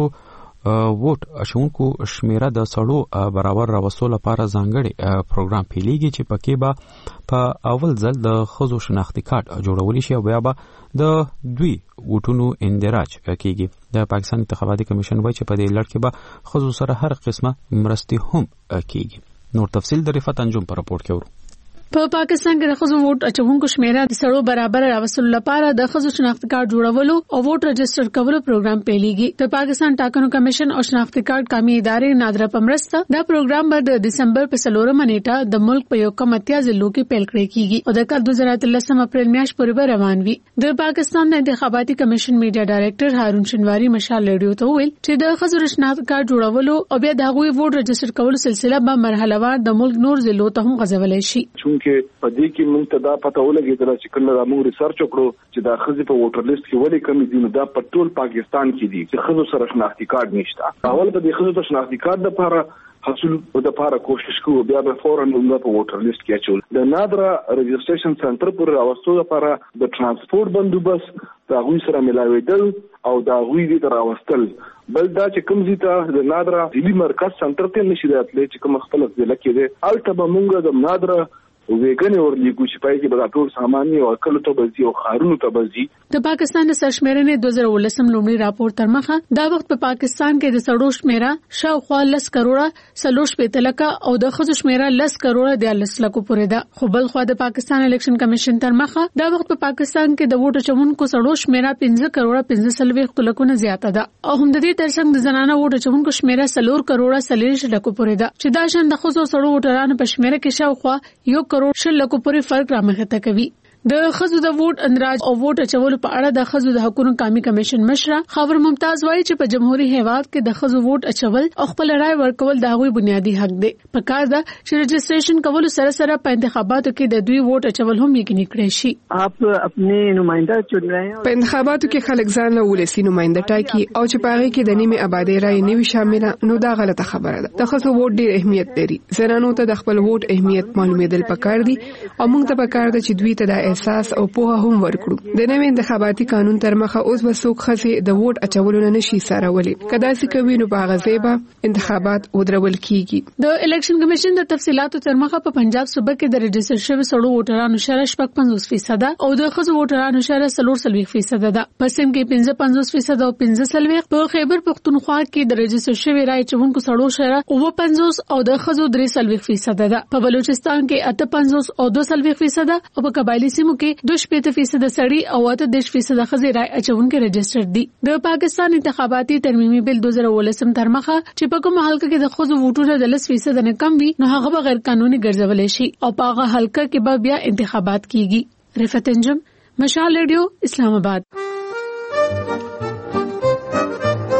Speaker 1: ووټ اچونکو شمیره د سړو برابر راوستلو لپاره ځانګړي پروګرام پیلېږي چې پکې به په اول ځل د خزو شناختی کارت جوړول شي او بیا به د دوی ووټونو اندراج کیږي. د پاکستان انتخاباتي کمیشن وایي چې په دې لړ کې به خزو سره هر قسمه مرستې هم کیږي. نور تفصیل د رفعت انجم په راپور کې ورو.
Speaker 21: په پاکستان کې د خزو ووټ اچونکو شمیره د سړو برابر راوستلو لپاره د خزو شناختی کارت جوړولو او ووټ رجسټر کولو پروګرام پیلېږي. د پاکستان ټاکنو کمیشن او شناختی کارت قومي ادارې نادره پمرسته دا پروګرام به د دسمبر په 4 نیټه د ملک په یو کم اتیا ضلعو کې پیل کړی کیږي او د کال 2013 اپریل میاشت پورې به روان وي. د پاکستان د انتخاباتي کمیشن میډیا ډایریکټر هارون شنواری مشال ریډیو ته ویل چې د خزو شناختی کارت جوړولو او بیا د هغوی ووټ رجسټر کولو سلسله به مرحله وار د ملک نور ضلعو ته هم غځولای شي.
Speaker 22: چونکه په دې کې موږ ته دا پته ولګېدل چې کله موږ ریسرچ وکړو چې دا خزي په ووټر لیست کې ولې کمی دي نو دا په ټول پاکستان کې دي چې خزو سره شناختی کارت نشته. اول به د خزو ته شناختی کارت لپاره حاصل د لپاره کوشش کوو بیا به فورا موږ په ووټر لیست کې اچول. د نادره رجسټریشن سنټر پر راوستلو لپاره د ترانسپورت بندوبست دا غوي سره ملاویدل او دا غوي دې راوستل. بل دا چې کوم ځای د نادره ځلي مرکز سنټر ته نشي راتللی چې کوم خپل ځل کې دي الته به موږ د نادره ویګنې ورلېږو چې پای کې به ټول سامان او کله ته بزي او خارونو ته بزي.
Speaker 21: د پاکستان د سرشمیرنې 2019 لومړی راپور تر مخه دا وخت په پاکستان کې د سړو شمیره شاوخوا 10 کروڑه 40 لک او د خزو شمیره 10 کروڑه 10 لک پورې ده. خو بل خو د پاکستان الیکشن کمیشن تر مخه دا وخت په پاکستان کې د ووټ اچونکو سړو شمیره 15 کروڑه 15 لک نه زیاته ده او هم د دې ترڅنګ د زنانه ووټ اچونکو شمیره 4 کروڑه 40 لک پورې ده چې دا شان د خزو سړو ووټرانو په شمیره کې شاوخوا 1 کروڑ 6 لک پورې فرق رامخته کوي. د خزو د ووټ اندراج او ووټ اچولو په اړه د خزو د حقوقو قومي کمیشن مشره خبر ممتاز وایي چې په جمهوریت هیواد کې د خزو ووټ اچول او خپل رائے ورکول د هغوی بنیادی حق دی. په کار ده چې رجسټریشن کول سره سره په انتخاباتو کې د دوی ووټ اچول هم یقیني کړی شي.
Speaker 23: آپ اپنے نمائندہ چن رہے ہیں.
Speaker 24: په انتخاباتو کې خلک ځان له ولسی نمائنده ټاکي او چې پاره کې د نیمه آبادی رائے نه وي شامل نو دا غلطه خبره ده. د خزو ووټ ډیر اهمیت لري. زنانو ته د خپل ووټ اهمیت معلومېدل پکار دي او موږ ته پکار ده چې دوی ته د احساس او په هم ورکړو. د نوې انتخاباتي قانون تر مخه اوس به څوک خزي د ووټ اچولو نه نشي سارولي. کدا چې کوي نو باغ زیبا انتخابات ودرول کیږي.
Speaker 21: د الیکشن کمیشن د تفصيلاتو تر مخه په پنجاب صوبه کې د رجسټر شوی سړو ووټرانو شمېر 55% او د خزو ووټرانو شمېر 40% ده. په سند کې 55% او 15% په خیبر پختونخوا کې د رجسټر شوی رائے چونکو سړو شمېر 50 او د خزو 3% ده. په بلوچستان کې 58 او 2% او په قبایلی سیمو کې 2% سړي او 8% خزي رائے اچونکو رجسټر دي. د پاکستان انتخاباتي ترمیمي بل 2019 تر مخه چې په کومه حلقه کې د خزو ووټونه د 10% نه کم وي نو هغه غیر قانوني ګرځول شي او په هغه حلقه کې به بیا انتخابات کیږي. رفعت انجم، مشال ریډیو، اسلام آباد.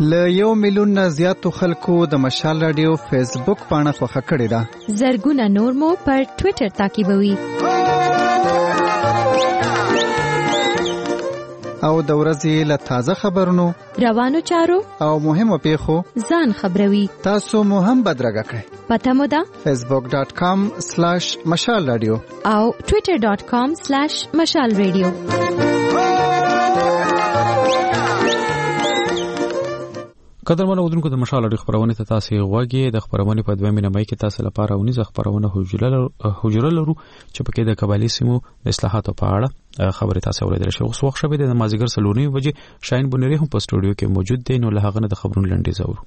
Speaker 3: له 1 میلیون نه زیاتو خلکو د مشال رادیو فیسبوک پاڼه خوښه کړې ده.
Speaker 20: زرګونه نور مو پر ټوئیټر تعقیبوي.
Speaker 3: او د ورځې له تازه خبرونو،
Speaker 20: روانو چارو
Speaker 3: او مهمو پیښو
Speaker 20: ځان خبروي.
Speaker 3: تاسو مو هم بدرګه کړئ.
Speaker 20: پته مو ده
Speaker 3: facebook.com/مشال رادیو
Speaker 20: او twitter.com/مشال رادیو.
Speaker 1: قدرمن اودونکو د مشال اړیخ خبرونه ته تاسو غواګي. د خبرونه په 2 مې کې تاسو لپاره ونیزه خبرونه حجره لرو چې پکې د قبایلی سیمو د اصلاحاتو په اړه خبرې تاسو اوریدل شو. اوس وخت شوه د مازیګر سلونی بجې شاهین بنيري هم په سټوډیو کې موجود دی. نو له هغه نه د خبرونو لنډیز اورو.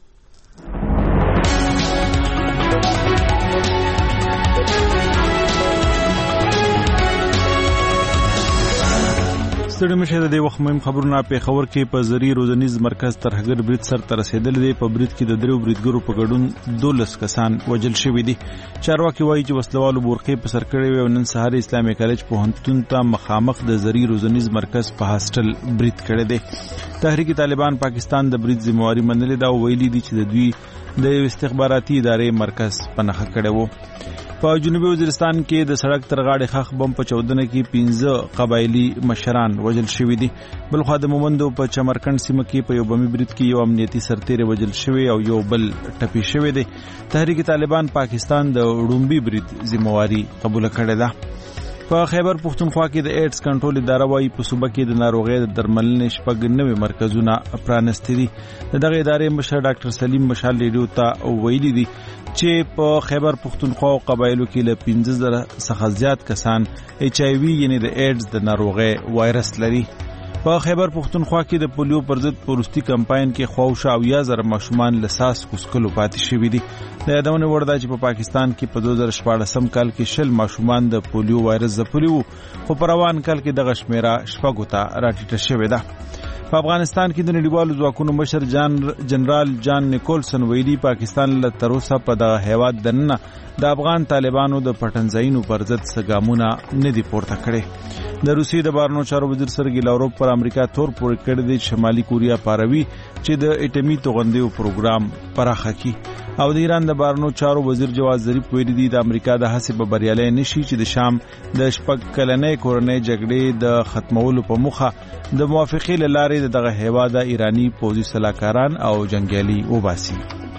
Speaker 2: ستړي مشه د وخت مهم خبرونه په خبر کې په زری روزنیز مرکز ترهګر برید سر تر رسیدل دی. په برید کې د درو بریدګرو په ګډون 12 کسان وژل شوي دي. چارواکي وایي چې وسلوالو بورقې په سر کړې وي او نن سهار اسلامي کالج پوهنتون ته مخامخ د زری روزنیز مرکز په هاستل برید کړی دی. تحریک طالبان پاکستان د برید ذمہواری منلې دا ویلي دي چې د دوی د استخباراتي ادارې مرکز په نخښه کړی وو. په جنوبي وزیرستان کې د سړک تر غاړې خخ بم په 14 کې 15 قبایلی مشران وژل شوي دي. بلخوا د مومندو په چمرکند سیمه کې په یو بمي برید کې یو امنیتي سرتیری وژل شوی او یو بل ټپي شوی دی. تحریک طالبان پاکستان د وړومبي برید ذمہواری قبول کړې ده. په خیبر پختونخوا کې د ایډز کنټرول اداره وايي په صوبه کې د ناروغۍ د درملنې شپږ نوي مرکزونه پرانستي دي. دغه ادارې مشر ډاکټر سلیم مشال ریډیو ته ویلي دي چې په خیبر پختونخوا او قبایلو کې له 15,000 څخه زیات کسان HIV یعنی د ایډز د ناروغۍ وایرس لري. په خیبر پختونخوا کې د پولیو پر ضد پروستي کمپاین کې خواوشا 10,000 ماشومان لساس کوسکلو پاتې شوي دي. د یادونه وړ ده چې په پاکستان کې په 2014 کال کې 60 ماشومان د پولیو وایرس ځپلي وو، خو په روان کال کې دغه شمیره شپږو ته راټیټه شوې ده. په افغانستان کې د نړیوالو ځواکونو مشر جنرال جان نیکولسن ویلي پاکستان له تر اوسه په دغه هیواد دننه د افغان طالبانو د پټنځایونو پر ضد څه ګامونه نه دي پورته کړي. د روسیې د بهرنیو چارو وزیر سرګی لاوروف پر امریکا تور پورې کړی دی شمالي کوریا پاروي چې د اټومي توغندیو پروګرام پراخه کړي. او د ایران د بهرنیو چارو وزیر جواز ظریف ویلي دی د امریکا د هڅې په بریالي نشي چې د شام د شپږ کلنې کورنۍ جګړې د ختمولو په موخه د موافقې له لارې دغه هیواد ایرانی پوځي سلاکاران او جنگیالي وباسي.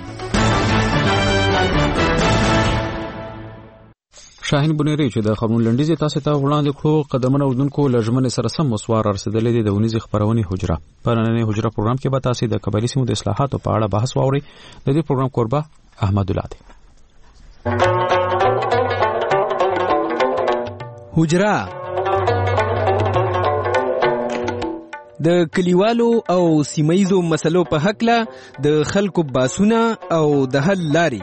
Speaker 1: شاهین بنيري چې د خبرونو لنډیز تاسو ته وړاندې کړو. قدمونه اردوونکو لژمن سره سم مسوار رسیدلې دي د ونیزي خبرونه حجره. په نننۍ حجره پروګرام کې به تاسو د قبایلی سیمو د اصلاحاتو په اړه بحث واورئ. د دې پروګرام قربا احمد الله دی.
Speaker 7: حجره د کلیوالو او سیمایزو مسلو په حق له د خلکو باسونه او د حل لاري.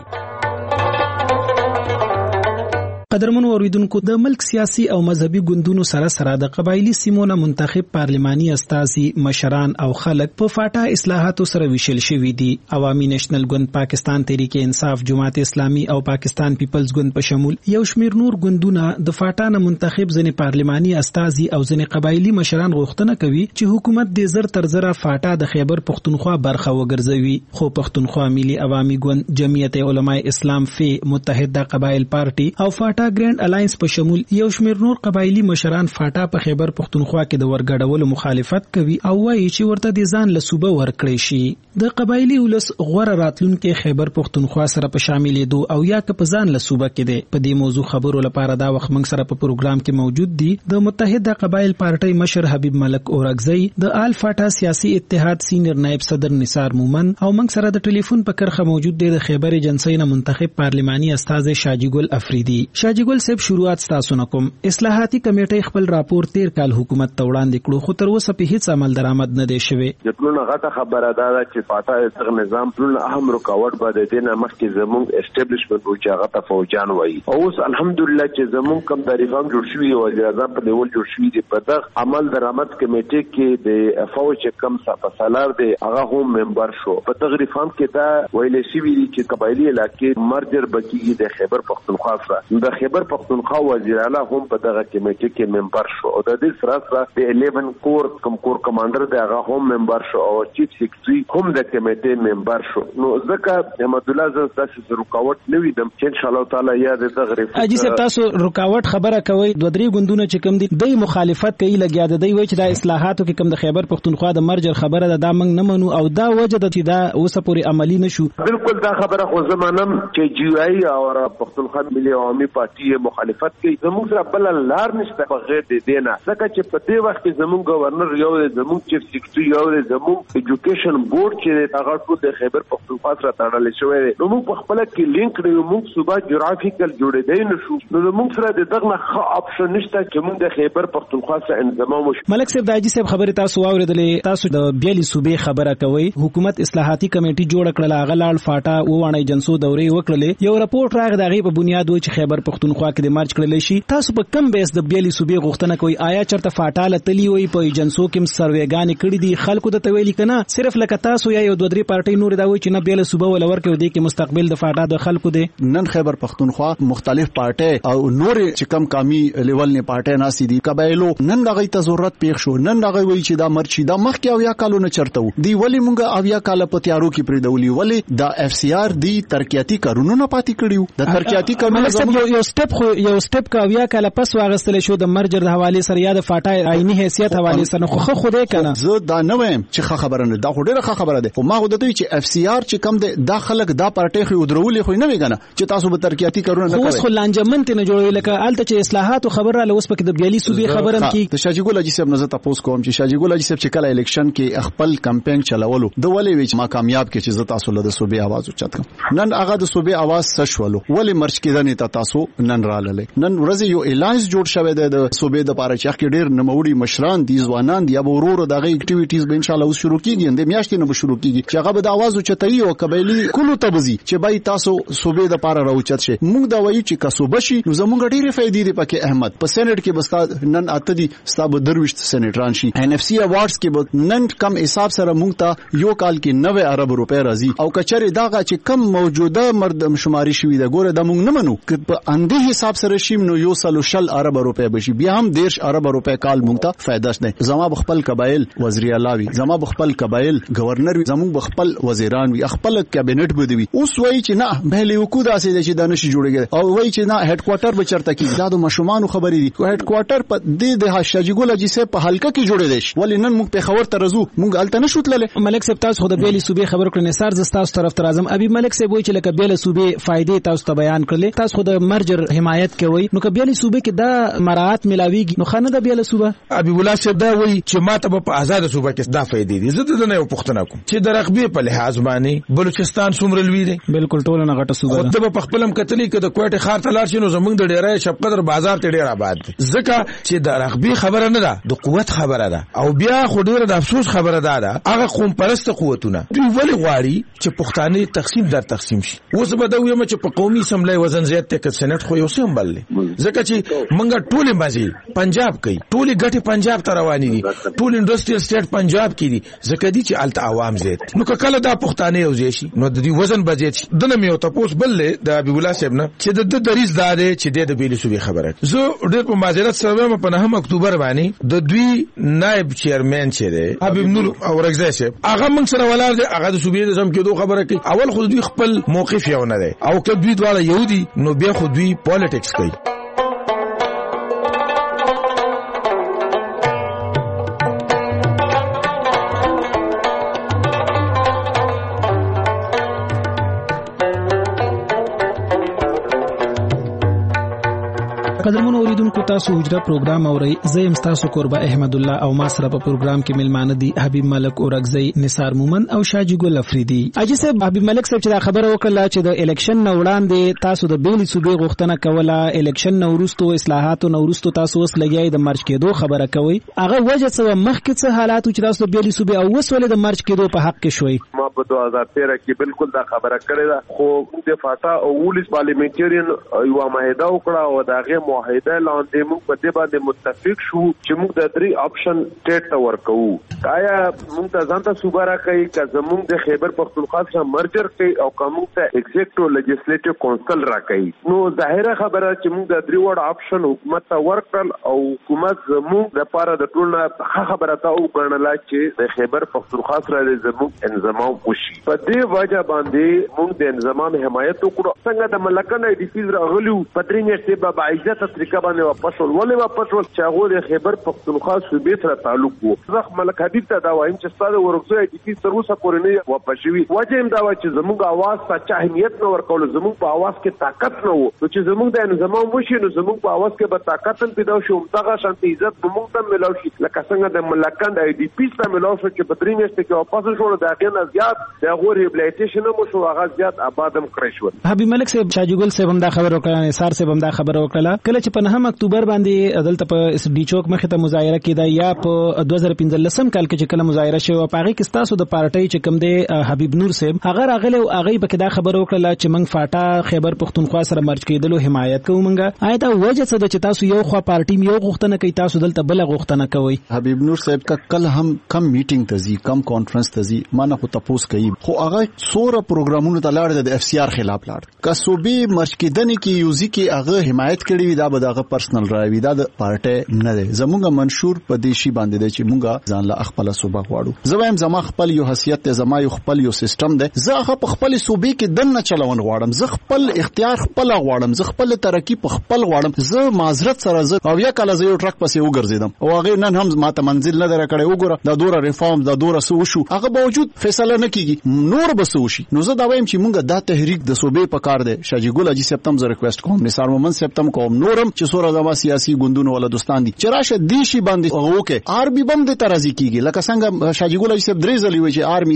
Speaker 8: قدرمن اوریدونکو د ملک سیاسي او مذهبي ګوندونو سره د قبایلی سیمونو منتخب پارلماني استازي مشران او خلک په فاټا اصلاحاتو سره ویشل شوي دي. عوامي نېشنل ګوند، پاکستان تحریک انصاف، جماعت اسلامي او پاکستان پیپلز ګوند په شمول یو شمیر نور ګوندونه د فاټا نه منتخب ځنې پارلماني استازي او ځنې قبایلی مشران غوښتنه کوي چې حکومت د زر تر زره فاټا د خیبر پختونخوا برخه وګرځوي. خو پختونخوا ملي عوامي ګوند، جمعیت علماء اسلام فی، متحده قبایل پارټي او فاټا ګرانډ الاینس په شمول یو شمیر نور قبایلی مشران فاټا په خیبر پختونخوا کې د ورګډولو مخالفت کوي او وایي چې ورته د ځان له صوبه ورکړي شي. د قبایلی ولس غوړه راتلونکو خیبر پختونخوا سره په شاملېدو او یا که په ځان له صوبه کې دی. په دې موضوع خبرو لپاره دا وخت موږ سره په پروګرام کې موجود دي د متحده قبایل پارټي مشر حبیب ملک اورګزی، د آل فاټا سیاسي اتحاد سینیئر نائب صدر نثار مومن او موږ سره د ټلیفون په کرخه موجود دی د خیبر ایجنسی نه منتخب پارلماني استاد شاجی ګل افریدي. شاجی ګل صاحب شروعات تاسو نه کوم. اصلاحاتي کمیټې خپل راپور 13 کال حکومت ته وړاندې کړو خو تر اوسه په هیڅ عمل درآمد نه دی شوی.
Speaker 9: یتلونه غټه خبره ده چې فاټا دغه نظام ټول اهم رکاوټ باندې دینه مخکې زموږ اسټابلیشمنت او چې هغه ته فوجان وایي. اوس الحمدلله چې زموږ کم طریقام جوړ شوی او اعزاز په دیول جوړ شوی دی. په دغه عمل درآمد کمیټې کې د فوج کم صفصالار دی هغه هم ممبر شو. په دغه ریفارم کې دا ویل شوی دی چې قبایلی علاقې مرجر بکیږي د خیبر پختونخوا سره. د خیبر پختونخوا وزیر اعلی هم په دغه کمیټه کې ممبر شو او د دې سره د 11 کور کمانډر دغه هم ممبر شو او چیف سیکریټری هم د کمیټې ممبر شو. نو ځکه احمد الله زه تاسو رکاوټ نه ویدم چې ان شاء الله تعالی یا د دغه
Speaker 8: اجي سپ تاسو رکاوټ خبره کوي دوه درې ګوندونه چې کم دي د مخالفت کوي لګیا د دوی وای چې د اصلاحاتو کې کم د خیبر پختونخوا د مرجر خبره ده دا موږ نه منو او دا وجه د چې دا اوسه پوری عملی نشو.
Speaker 9: بالکل دا خبره خو زمانم چې جی آی او پختونخوا ملي عوامي پارټي مخالفت کوي زموږ سره بل لار نشته بغیر د دینه ځکه چې په دې وخت کې زموږ گورنر یو زموږ چیف سیکریټری یو زموږ ایجوکیشن بورډ چې هغه ټول د خیبر پختونخوا سره تړل شوی دی. نو موږ په خپل کې لینک لرو موږ صوبه جغرافیکل جوړېدای نشو. نو موږ سره د دغه ښه اپشن نشته چې موږ د خیبر پختونخوا سره انضمام وشو.
Speaker 8: ملک صاحب داجی صاحب خبره تاسو واوریدلې تاسو د بیلي صوبې خبره کوي حکومت اصلاحاتي کمیټي جوړ کړل هغه لاړ فاټا وونه جنسو دورې وکړلې یو راپورټ راغی دغه په بنیاد و چې خیبر پختونخوا کې د مارچ کړل شي. تاسو په کم بیس د بیلي صوبې غوښتنه کوي آیا چرته فاټا لتلی وي په جنسو کې سروېګان کړي دي خلکو د تویل کنه صرف لکه تاسو یا یو دوه درې پارټي نور دا وي چې نه بیل صوبه ولور کې ودی کې مستقبل د فاټا د خلکو دي.
Speaker 11: نن خیبر پختونخوا مختلف پارټي او نور چې کم کامي لیول نه پارټي ناسي دي قبایلو نن دغه ته ضرورت پیښ شو نن دغه وی چې دا مرچی دا مخ کې او یا کالو نه چرته دی ولی مونږه او یا کال په تیارو کې پریدولي ولی دا اف سی آر دی ترقیاتی کارونه نه پاتې کړیو د ترقیاتی کارونه
Speaker 8: یو سټپ کا او یا کال پس واغستل شو د مرجر د حواله سره یا د فاټا عیني حیثیت حواله سره خو خوده کنه
Speaker 11: زه دا نه وایم چې خبره نه دا ډیره خبره ده خو ما غوډه ته چې اف سی آر چې کم ده دا خلک دا پارټي خو درولې خو نه ویګنه چې تاسو به ترقیاتی کارونه نه کوي
Speaker 8: خو لانجمن ته نه جوړوي لکه الته چې اصلاحات خبره له اوس پکې د بیالي صوبې خبرم کی
Speaker 11: د شاجګول اجي صاحب نظر تاسو کوم چې شاجګول اجي صاحب چې کله الیکشن کې خپل کمپاین چلولو د ولې وچ ما کامیاب کې چې زه تاسو له صوبې आवाज اوچت کوم نن هغه د صوبې आवाज سشولو ولې مرچ کې نه تاسو نن رااله نن ورځ یو الاینس جوړ شوی دی د صوبې د پاره چې ډېر نموړي مشران دي ځوانان دي ابو ورور دغه اکټیویټیز به ان شاء الله اوس شروع کیږي د میاشتې نه شروع کیږي چې هغه به د आवाज اوچتای او قبایلی کلو تبزي چې بای تاسو صوبې د پاره راوچت شي موږ دا وایو چې کسوبه شي نو زموږ ډېرې فائدې دي پکې احمد په سېنات کې بستا نن اته دي ستاب درويشت سېناتران شي ان اف سی اوارډز کې نن کم حساب سره موږ ته یو کال کې 90 ارب روپے راځي او کچره داغه چې کم موجوده مردم شماري شوی دا ګوره د موږ نه منو چې په اندې حساب سره شي نو یو سلو شل ارب روپے بشي بیا هم 10 ارب روپے کال موږ ته فائدہ نه زما بخپل قبایل وزیر اعلی وي زما بخپل قبایل گورنر وي زموږ بخپل وزیران وي خپل کابینټ بدوي اوس وایي چې نه بهلي وکړه داسې چې دانش جوړیږي او وایي چې نه هډ کوارټر به چرته کې دا د مشومان خبرې دي هډ کوارټر په دې د شاجګول اجي سه په حلقه کې جوړې دي ولی نن موږ په خبر ترزو موږ الته نشو تلله
Speaker 8: ملک صاحب تاسو خو د بیلي صوبې خبر کړل نثار زستاسو طرف تر اعظم ابي ملک صاحب وایي چې لکه بیلي صوبې فائدې تاسو ته بیان کړل تاسو خو د مرجر حمایت کوي نو که بیلي صوبې کې دا مراعات ملاويږي نو خانه د بیلي صوبې
Speaker 12: ابي ولا صاحب دا وایي چې ماته په آزاد صوبې کې دا فائدې دي زه د نه پښتنه کوم چې د رغبې په لحاظ باندې بلوچستان څومره لوی دی
Speaker 8: بالکل ټول نه غټه صوبه
Speaker 12: ده په خپلم کتلې کې د کوټه خار ته لاړ شي نو زمونږ د ډیرای شپقدر بازار ته ډیر آباد دي ځکه چې د رغبې خبره نه ده د قوت خبره ده او بیا خو ډیره د افسوس خبره ده هغه قوم پرست قوتونه دوی ولې غواړي چې پښتانه تقسیم در تقسیم شي اوس به دا ویم چې په قومي سملای وزن زیات ته کې سېنات خو یو سمبل دی ځکه چې منګه ټوله مازی پنجاب کوي ټوله ګټه پنجاب ته رواني دي ټول انډستریال سټیټ پنجاب کې دي ځکه دي چې الته عوام زیات نو کله دا پښتانه یو ځای شي نو د دې وزن بجټ شي دنه مې او تاسو بل د ابي ولا صاحب نه چې د دریز داده چې د بیلي صوبې خبره زه ډېر په معذرت سره په 9 اکتوبر باندې د دوی نائب چیرمن چې دی حبیب نور اورګزای صاحب هغه موږ سره ولر دی هغه د صوبې د زم کېدو خبره کوي اول خو دوی خپل موقف یو نه دی او که دوی دواړه يهودي نو بیا خو دوی پالیټکس کوي
Speaker 8: قدرمن اوریدونکو تاسو حجره پروګرام اورئ زم تاسو قربا احمد الله او ما سره په پروګرام کې ملمانه دي حبیب ملک اورګزی نثار مومن او شاجی ګل افریدي اجي صاحب حبیب ملک صاحب چې دا خبره وکړه چې د الیکشن نه وړاندې تاسو د بیلي صوبې غوښتنه کوله الیکشن نه وروسته اصلاحات نه وروسته تاسو اوس لګیای د مرچ کېدو خبره کوي هغه وجه څه مخکې څه حالات چې تاسو د بیلي صوبې او اوس ولې د مرچ کېدو په حق کې شوي
Speaker 9: ما په 2013 کې بالکل دا خبره کړې ده خو د فاټا او ولس پارلیمنټریان یو معاهده وکړه او داغه معاهده لاندې موږ په دې باندې متفق شو چې موږ د 3 اپشن سټیټ ته ورکو. آیا موږ ته ځانته صوبه راکړي که زموږ د خیبر پختونخوا سره مرجر کوي او که موږ ته ایگزیکټیو لیجسلیټیو کونسل راکړي. نو ظاهره خبره چې موږ د 3 وړ اپشن حکومت ته ورکړل او حکومت زموږ لپاره د ټول نه خبره ته وګڼله چې د خیبر پختونخوا سره زموږ انضمام وشي. په دې وجه باندې موږ د انضمام حمایت وکړو. څنګه د ملکن ای ډي پیز راغلیو په 3 میاشتې به باعزته طریقه باندې واپس ولې واپس ول چې هغه د خیبر پختونخوا صوبې سره تعلق وو. زه ملک حبیب ته دا وایم چې ستاسو ورغزو ای ډي پیز تر اوسه پورې نه واپس شوی. وجه هم دا و چې زموږ आवाज ته چا اهمیت نه ورکول، زموږ په आवाज کې طاقت نه وو. نو چې زموږ د انضمام وشي نو زموږ په आवाज کې به طاقت هم پیدا شي، همدغه شانتي عزت به موږ ته ملاو شي لکه څنګه د ملکن ای ډي پیز ته ملاو شو چې په 3 میاشتې کې واپس شو. د هغې نه زیات د هغو ریبلیټیشن هم وشو، هغه زیات آباد هم کړی شول.
Speaker 8: حبیب ملک صاحب، شاجګل صاحب هم دا خبر وکړه، نثار صاحب هم دا خبر وکړه کله چې په 9 اکتوبر باندې عدالت په اس ډي چوک مخې ته مظاهره کېده یا په 2015 کال کې چې کله مظاهره شوه په هغه کې تاسو د پارټۍ چې کوم دی حبیب نور صاحب هغه راغله او هغه به دا خبر وکړه چې موږ فاټا خیبر پختونخوا سره مرج کېدلو حمایت کوو. موږ آیا دا وجه څه ده چې تاسو یو خوا پارټي یو غوښتنه کوي، تاسو دلته بل غوښتنه کوي؟
Speaker 11: حبیب نور صاحب کا کل هم کم میټینګ ته ځي، کم کانفرنس ته ځي، مانه خو تاسو کوي خو هغه سوره پروګرامونو ته لاړ د اف سی آر خلاف لاړ کا صوبې مرج کېدنې کې یوزي کې هغه حمایت کړی وي. دا به دغه پرسنل راوي، دا د پارټي نه دی. زموږ منشور په دیشي باندې دی چې موږ ځان له خپل صوبه غواړو. زوایم زما خپل یو حیثیت ته، زما یو خپل یو سیستم دی. زه په خپل صوبې کې دنه چلون غواړم، زه خپل اختیار خپل غواړم، زه خپل ترقی په خپل غواړم. زه معذرت سره زه او یا کله زه یو ټرک پسې وګرځیدم او هغه نن هم ماته منزل نه درکړی. وګوره دا دوره ریفارم، دا دوره سو شو، هغه باوجود فیصله نه کیږي، نور به سو شي. نو زه دا وایم چې موږ دا تحریک د صوبې په کار دی. شاجګل اجي سپتم زه ریکوست کوم، نثار مومن سپتم کوم، نورم چې سوره زما سیاسي ګوندونو ولا دوستان دي چې راشه دیشي باندې اوکه آر بي بم د ترازی کیږي. لکه څنګه شاجګل اجي سپ درې ځلې وی چې آرمي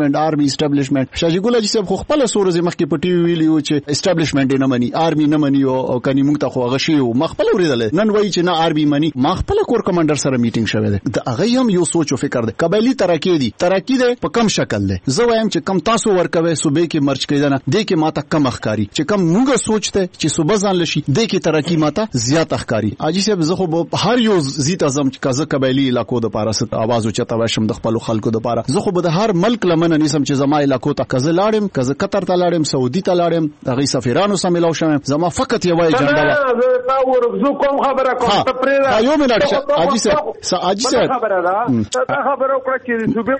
Speaker 11: اسټابلیشمنت شاجګل اجي سپ خو خپل سوره زما کې پټي ویلیو چې اسټابلیشمنت نه مني، آرمي نه مني او کني موږ ته خو غشي او مخبل ورېدل. نن وای چې نه آرمي مني، مخبل کور کمانډر سره میټینګ شوه ده. د هغه هم یو سوچ او فکر ده. قبایلی ترقی دي په کم شکل ده. زه وایم چې کم تاسو ورکوي صوبې کې مرچ کیدنه د کې ماته کم اخکاری چې کم موږ سوچته چې صوبه ځان لشي د کې ترقی ماته زیات اخکاری. اجي صاحب زه خو هر یو زیات اعظم چې کزه قبایلی علاقو د پاره ست आवाज او چته وشم د خپل خلکو د پاره. زه خو به د هر ملک لمنه نسم چې زما علاقو ته کزه لاړم، کزه قطر ته لاړم، سعودي ته لاړم، هغه سفیرانو سره ملاو شوم. زما فقط یو ایجنډا و.
Speaker 9: دا ورغزو کوم خبره کوم ته پرې
Speaker 11: یو منټ اجي صاحب
Speaker 9: خبره دا خبره وکړه چې صوبې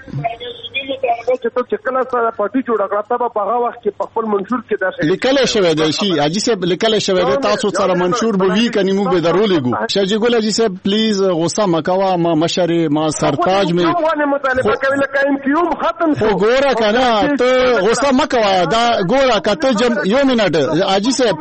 Speaker 9: چې ته چې کله سره پټي جوړ کړه ته په هغه وخت کې په خپل منشور کې دا
Speaker 11: لیکل شوی دی. شي اجي صاحب لیکل شوی دی، تاسو سره منشور به وی کني موږ به درولېګو. شاجګل اجي صاحب پلیز غوسه مکوا، ما مشر ما سرتاج می
Speaker 9: ونه مطالبه کوي لکه ام کیو ختم
Speaker 11: شو. ګوره کنه ته غوسه مکوا، دا ګوره کته یو منټ اجي صاحب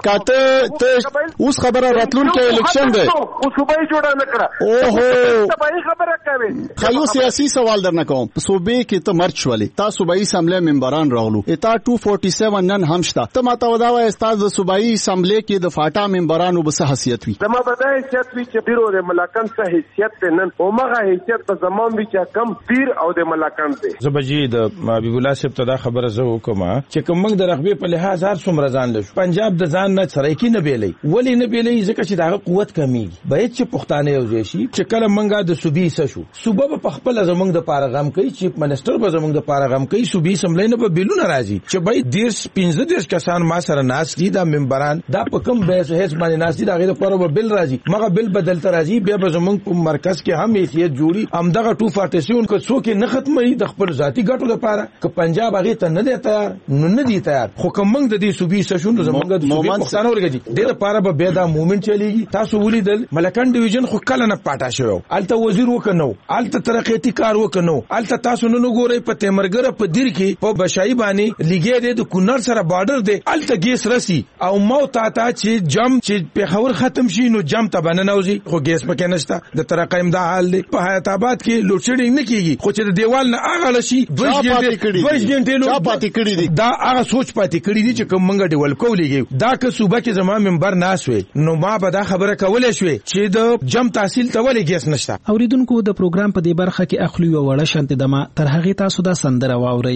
Speaker 11: کته اوس خبره راتلون کې الیکشن دی
Speaker 9: او صوبې جوړه نه کړه.
Speaker 11: اوهو
Speaker 9: صوبې خبره کوي.
Speaker 11: خایو سیاسي سوال درنه کوم. صوبې کې ته مرچ ولې تا صوبایي اسمبلی ممبران راغلو اتا 247 نن همشتا ته ماته وداوي استاد د صوبایي اسمبلی کې د فاټا ممبرانو به حیثیت وي.
Speaker 9: زما به د حیثیت وي چې پیرو د ملکن څخه حیثیت ته نن او مغه حیثیت په زمان وی چې کم پیر او د ملکن دی.
Speaker 12: زبجی د حبیب الله صاحب ته دا خبره زه وکم چې کوم موږ د رغبې په لحاظ هر څومره ځان لشو پنجاب د ځان نه سرایکی نه بیلې ولی نه بیلې ځکه چې دا قوت کمیږي. باید چې پښتانه یو ځای شي چې کله موږ د صوبې سره شو صوبه په خپل زمونږ د پاره غم کوي، چیف منسٹر به زمونږ د پاره غم کوي، صوبې سملای نه به بیلونه راځي چې باید 15 کسان ما سره ناس دي دا ممبران دا په کوم به هیڅ باندې ناس دي دا غیر پاره به بل راځي مګه بل بدلته راځي بیا به زمونږ په مرکز کې هم حیثیت جوړي همدغه 247 کو څوک نه ختمي د خپل ذاتی ګټو لپاره ک پنجاب هغه ته نه دی تیار نه دی تیار. خو کوم موږ د دې صوبې سشون زمونږ د صوبې پښتانه ورګي د لپاره به بیا دا موومېنټ چلیږي. تاسو ولیدل ملکن ډیویژن خو کله نه پاټا شو، الته وزیر وکنو، الته ترقیاتی کار وکنو، الته تاسو نه ګورئ په تیمرګره په دیر کې په بشای باندې لګي د کونړ سره بارډر دی الته ګیس رسی او موت تا چې جم چې په خبر ختم شي نو جم ته بننوزي خو ګیس پکې نشته. د ترقیم دا حال دی. په حیات آباد کې لوډ شیډینګ نه کیږي خو چې د دیوال نه اغه لشي 2 غنټې لو پاتې کړی دي. دا هغه سوچ پاتې کړی دي چې کوم منګه دیول کولېږي. دا که صوبه کې زما ممبر ناسوي نو ما به دا خبره کولې شوې چې د جم تحصیل ته ولې ګیس نشته.
Speaker 8: اوریدونکو د پروګرام په دې برخه کې اخلي او وړه شانت دمه تر هغه تاسو دا سندره واوري.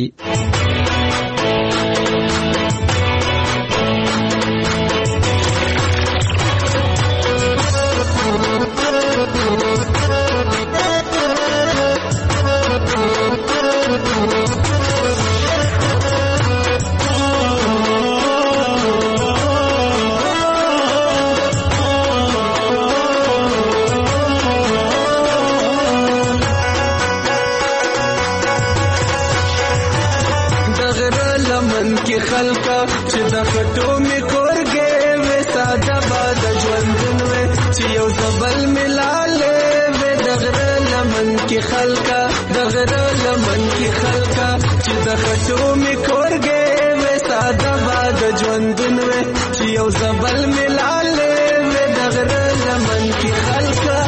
Speaker 13: لمن کې خلکا چې د خټو می کورګې وې ساده باد ژوندون وې چې یو زبل ملاله وې دغره لمن کې خلکا دغره لمن کې خلکا چې د خټو می کورګې وې ساده باد ژوندون وې چې یو زبل ملاله وې دغره لمن کې خلکا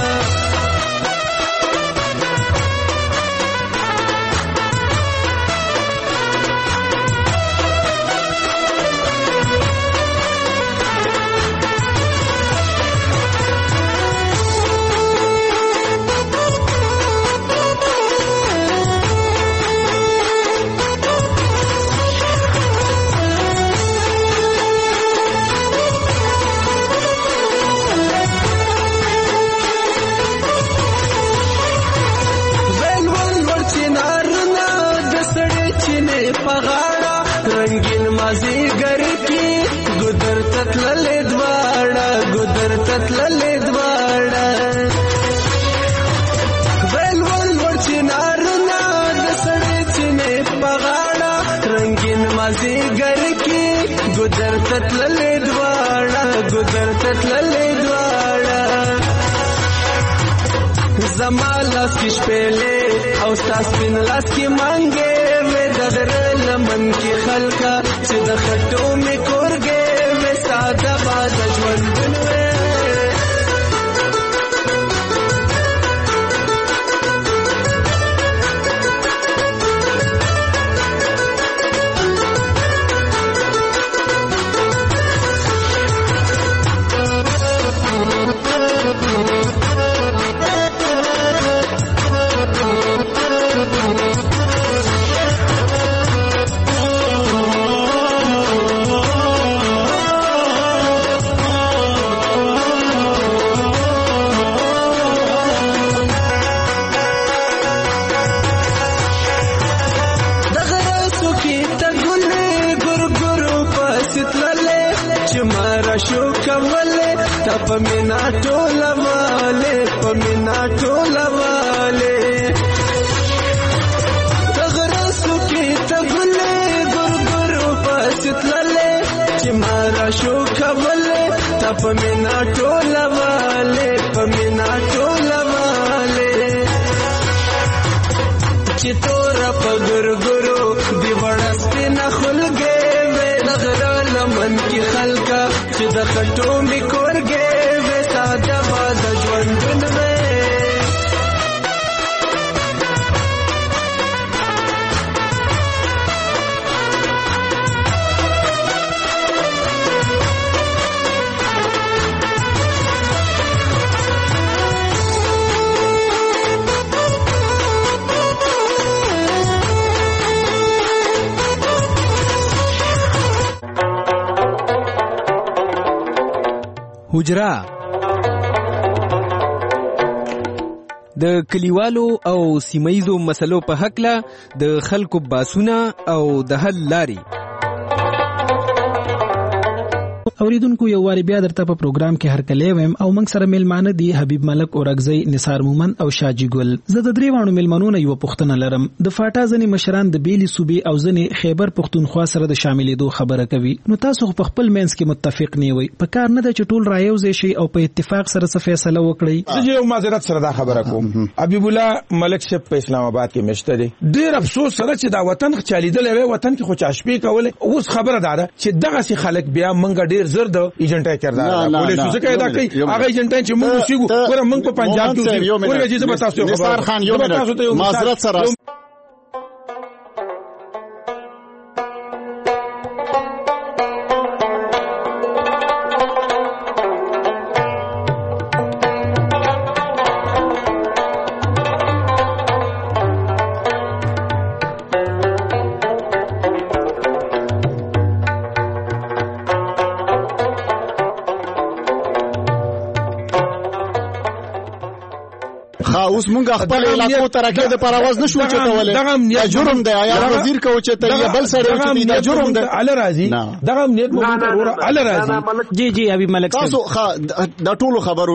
Speaker 13: رنگین مازیګر کې ګودر تتللې دواړه ول ورچنارنا د سړې چینه پغاړه رنگین مازیګر کې ګودر تتللې دواړه زمالاس کې شپېلې او ساسپین لاس کې مانګې وې دغره لمن کې خلکا چې د خټو می کورګې وې ساده باد ژوندون وې پمینا ټوله والے تغرسو کی تغلے ګرګرو پستللې چې مارا شو کولې پمینا ټوله والے چې تور په ګرګرو دی وړسته نه خلګې وې دغره لمن کې خلکا چې د خټو می کورګې وې ساده باد ژوندون وې
Speaker 7: حجرا د کلیوالو او سیمایزو مسلو په حقله د خلکو باسونه او د حل لاري
Speaker 8: اوریدونکو یو واری بیا درته په پروګرام کې هرکلی ویم او موږ سره میلمانه دي حبیب ملک اورګزی نثار مومن او شاجی ګل زه د دریوانو میلمنو نه یو پوښتنه لرم د فاټا ځنې مشران د بیلی صوبې او ځنې خیبر پښتونخوا سره د شاملېدو خبره کوي نو تاسو په خپل منځ کې متفق نه وي په کار نه د چټول رایوځي شي او په اتفاق سره څه فیصله وکړي
Speaker 12: زه یو معذرت سره دا خبره کوم حبیب الله ملک شپ په اسلام آباد کې مشته دي ډیر افسوس سره چې دا وطن چالیدل وي وطن کې خو چاشپی کوله اوس خبره ده چې دغه سي خلک بیا منګ ډیر زر د ایجنټای کردار پولیسو څخه ادا کوي هغه ایجنټای چې موږ وسیګو ګوره موږ په پنجاب کې ګوره چې زه تاسو خبر نثار خان یو معذرت سره
Speaker 11: اوس مونږ خپل علاقو ترکه د پرواز نشو چتولې دا جرم دی یا وزیر کو چته یا بل سره چې دا جرم دی ال راضي دغه امنیت مونږ ال راضي
Speaker 8: جی ابي ملک
Speaker 11: تاسو دا ټول خبرو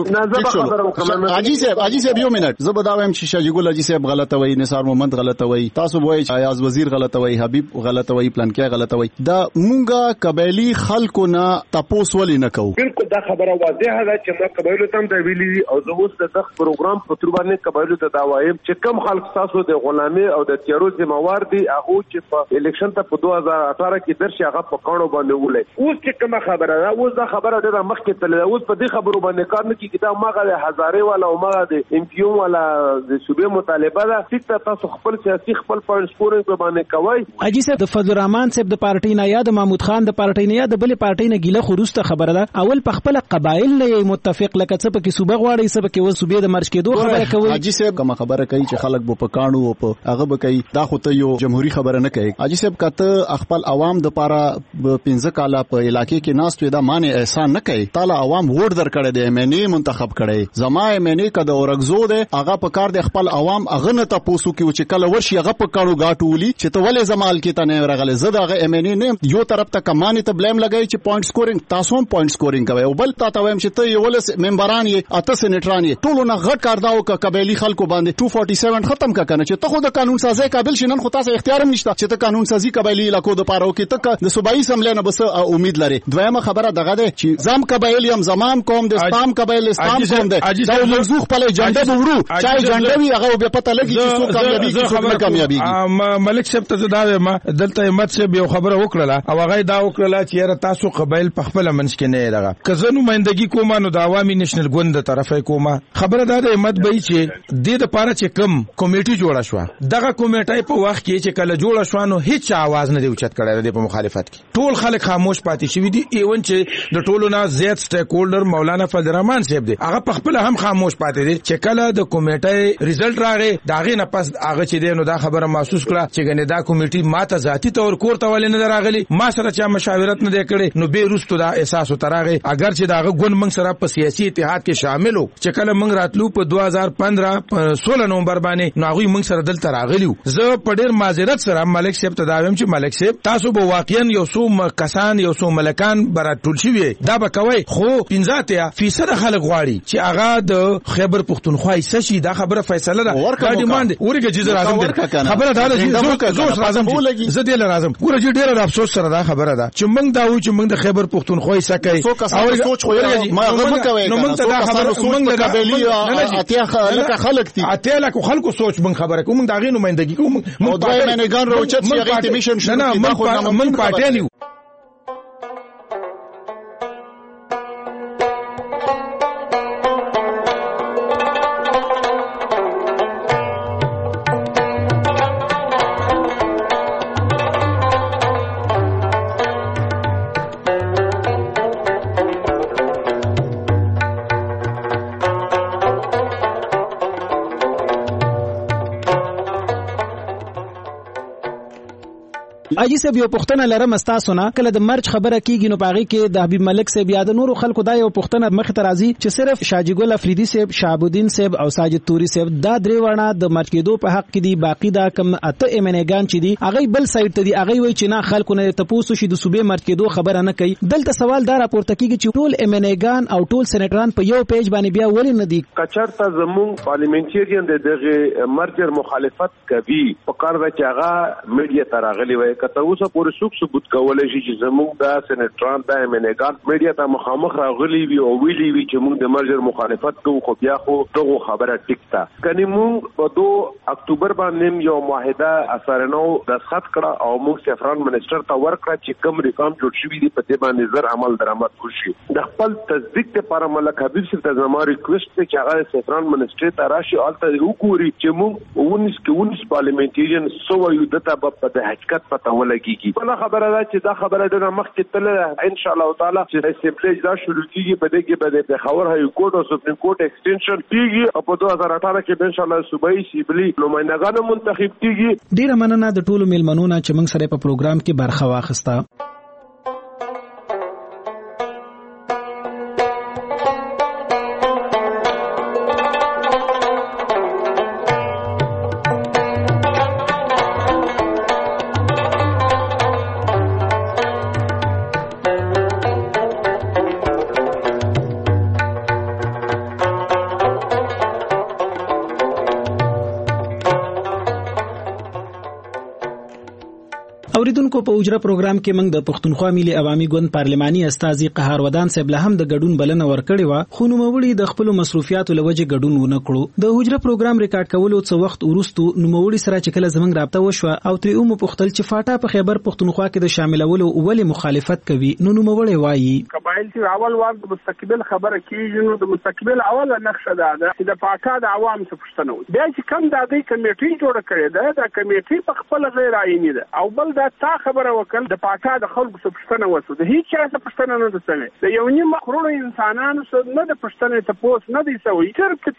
Speaker 11: حاجی صاحب یو منټ زه بداوم چې شاجي ګل حاجی صاحب غلطه وای، نثار محمد غلطه وای، تاسو وای ایاز وزیر غلطه وای، حبیب غلطه وای، پلان کې غلطه وای. دا مونږه قبایلی خلکو نه تاسو ولې نه کوو؟
Speaker 9: بالکل دا خبره واضحه ده چې ما قبایلو ته د ویلي او زه اوس د دغه پروګرام په تور باندې قبایلو ته دا وایم چې کم خلک تاسو د غلامي او د تیارو ذمہوار دي هغه چې په الیکشن ته په 2018 کې درشي هغه په کانو باندې ولې اوس چې کومه خبره ده اوس دا خبره ډېره مخکې تلله اوس په دې خبرو باندې کار نه کیږي. دا ماغه د هزاره والا او ماغه د ام پی او والا د صوبې مطالبه ده چې تاسو خپل سیاسي خپل پوینټ سکورینګ په باندې کوي.
Speaker 8: اجي صاحب د فضل الرحمن صاحب د پارټۍ نه یا د محمود خان د پارټۍ نه یا د بلې پارټۍ نه ګیله خروسته خبره ده اول په خپل قبایل نه متفق لکه څه په کې صوبه غواړي څه په کې و صوبې د مرج کېدو خبره کوي.
Speaker 11: اجي صاحب کوم خبره کوي چې خلک به په کانو او په هغه به کوي دا خو ته یو جمهوریت خبره نه کوي. اجي صاحب کته خپل عوام د پاره 15 کاله په علاقې کې ناس وي دا معنی احسان نه کوي. تعالی عوام ووټ درکړي دي مې منتخب کړي زما مې کده اورغزو ده هغه په کار د خپل عوام اغه نه تاسو کې چې کله ورشي هغه په کانو غاټولي چې ته ولې زمال کې تنه راغله زده هغه امنی نه یو طرف ته کمانه ته بلیم لګای چې پوینټ سکورینګ تاسو هم پوینټ سکورینګ کوي او بل تاسو وایم چې ته یو ولس ممبران یې اته سېنټران یې ټول نه غټ کار داو ک قبایلی خلکو باندې 247 ختم کا کنه چې ته خو د قانون سازي قابل شینن خو تاسو اختیار هم نشته چې ته قانون سازي قبایلی علاقو د پاره کې ته د صوبایي سملې نه بس امید لري. دویمه خبره دغه ده چې زم قبایلی هم زمام قوم د اسلام قبایل اسلام قوم ده دا موضوع خپل جنډه ورو چای جنډه وی هغه به پته لګي چې څوک کامیابی کې څوک کامیابی
Speaker 12: ملک صاحب ته دا ما دلته همت صاحب یو خبره وکړه او هغه دا وکړه چې تاسو قبایل په خپل منځ کې نه راغله کزه نمائندګي کومه نو د عوامي نېشنل ګوند د طرفه کومه خبره دا د همت به چې د لپاره چې کم کمیټي جوړه شو دغه کمیټه په وخت کې چې کله جوړه شو نو هیڅ आवाज نه دی اوچت کړی دی په مخالفت کې ټول خلک خاموش پاتې شوی دي ایون چې د ټولو نه زیات سټیک هولډر مولانا فضل الرحمن صاحب دی هغه په خپل هم خاموش پاتې دي چې کله د کمیټې ریزلټ راغی داغه نه پس هغه چې دی نو دا خبره محسوس کړه چې ګنې دا کمیټي ماته ذاتی تور کوړته ولې نه راغلی ما سره چا مشاورت نه دی کړی نو به روستو دا احساس وتراغه اگر چې داغه ګون موږ سره په سیاسي اتحاد کې شامل وو چې کله موږ راتلو په 2015 16 نومبر باندې نو هغه موږ سره دلته راغلیو زه په ډیر معذرت سره ملک صاحب ته دا وایم چې ملک صاحب تاسو به واقعا یو څو کسان یو څو ملکان براتول شي دا به کوي خو 15% خلک غواړي چې هغه د خیبر پختونخوا حصہ شي دا خبره فیصله ده دا ډیماند ورګه چې راځم خبره دا ده چې زه راځم زه دې راځم ګوره چې ډیر افسوس سره دا خبره ده چې موږ دا و چې موږ د خیبر پختونخوا حصہ کوي
Speaker 11: او سوچ خو ما غوښمه کوي
Speaker 12: نو موږ ته دا خبره
Speaker 11: موږ د قبایلی اتیا خلک دي
Speaker 12: اتیا لکه خلکو سوچ موږ خبره کوم دا غي نمائندګي کوم
Speaker 11: موږ دوی منګان روچت چې هغه ته میشن شنو
Speaker 12: موږ پاتې
Speaker 8: اجي صاحب یو پښتنه لرم تاسو نه کله د مرچ خبره کیږي نو باغی کې د حبیب ملک صاحب یا د نورو خلکو دا یو پښتنه مخ ته راځي چې صرف شاجی ګل افریدی صاحب شعبالدین صاحب او ساجد توري صاحب دا درې ونه د مرچ کېدو په حق کې دي باقی دا کم اته ایمنګان چې دي هغه بل سایت ته دي هغه وای چې نه خلکو نه تاسو شي د صوبې مرچ کېدو خبره نه کوي دلته سوال دا راپورته کیږي چې ټول ایمنګان او ټول سېنټران په یو پیج باندې بیا ولې نه دي
Speaker 9: کچرته زمون پارلیمنټریان دغه مرجر مخالفت کوي په کار د چاغه میډیا تراغلی وای کته اوسه پورې ثبوت کولای شي چې زموږ د سېنټران د ایمنګان میډیا ته مخامخ راغلي وي او ویلي وي چې موږ د مرجر مخالفت کوو خو بیا خو دغه خبره ټیک تا کني موږ په 2 اکتوبر باندې یو معاهده اثرنو د خط کړه او موږ سفران منسٹر ته ورکړه چې کوم ریفارم جوړ شوی دی په دې باندې زر عمل درآمد وشي د خپل تصدیق لپاره ملک حبیب صاحب ته زما ریکوست ته چې هغه سفران منسٹر ته راشي الته وګوري چې موږ 19 پارلیمنټریان سو یو دته په حقیقت پته ولګي بل خبره ده چې دا خبره د مخکې تل ان شاء الله تعالی چې اسمبلی دا شروع کیږي په دې کې به د خبر هاي کورټ او سپریم کورټ ایکسټنشن کیږي او په 2018 کې ان شاء الله صوبایي اسمبلی نمائندگان منتخب کیږي
Speaker 8: ډیره مننه د ټولو میلمنو نه چې موږ سره په پروګرام کې برخه واخیسته اوریدونکو په اجرا پروګرام کې موږ د پښتونخوا ملي عوامي ګوند پارلماني استازي قهار ودان صاحب له هم د ګډون بلنه ورکړې و، خو نوموړي د خپل مصروفیاتو لوجه ګډون ونه کړو. د اجرا پروګرام ریکارډ کولو څو وخت وروسته نوموړي سره چې کله زمنګ رابطه وشو او ترې مو پوښتل چې فاټا په خیبر پښتونخوا کې د شاملولو ولې مخالفت کوي، نو نوموړي وایي
Speaker 5: قبایل چې اول وخت د مستقبل خبره کیږي، نو د مستقبل اوله نقشه ده چې د فاټا د عوام څخه پوښتنه وي. بیا چې کوم د دې کمیټې جوړه کړې ده، دا کمیټې په خپل غیر عیني ده، او بل دا تا خبره وکړ د پاکا د خلکو څخه پښتنه وسو، د هیڅ چا څخه پښتنه نه ده سوې، د یو نیم کروڑ انسانانو څخه نه د پښتنې ته پوس نه دی سوې، صرف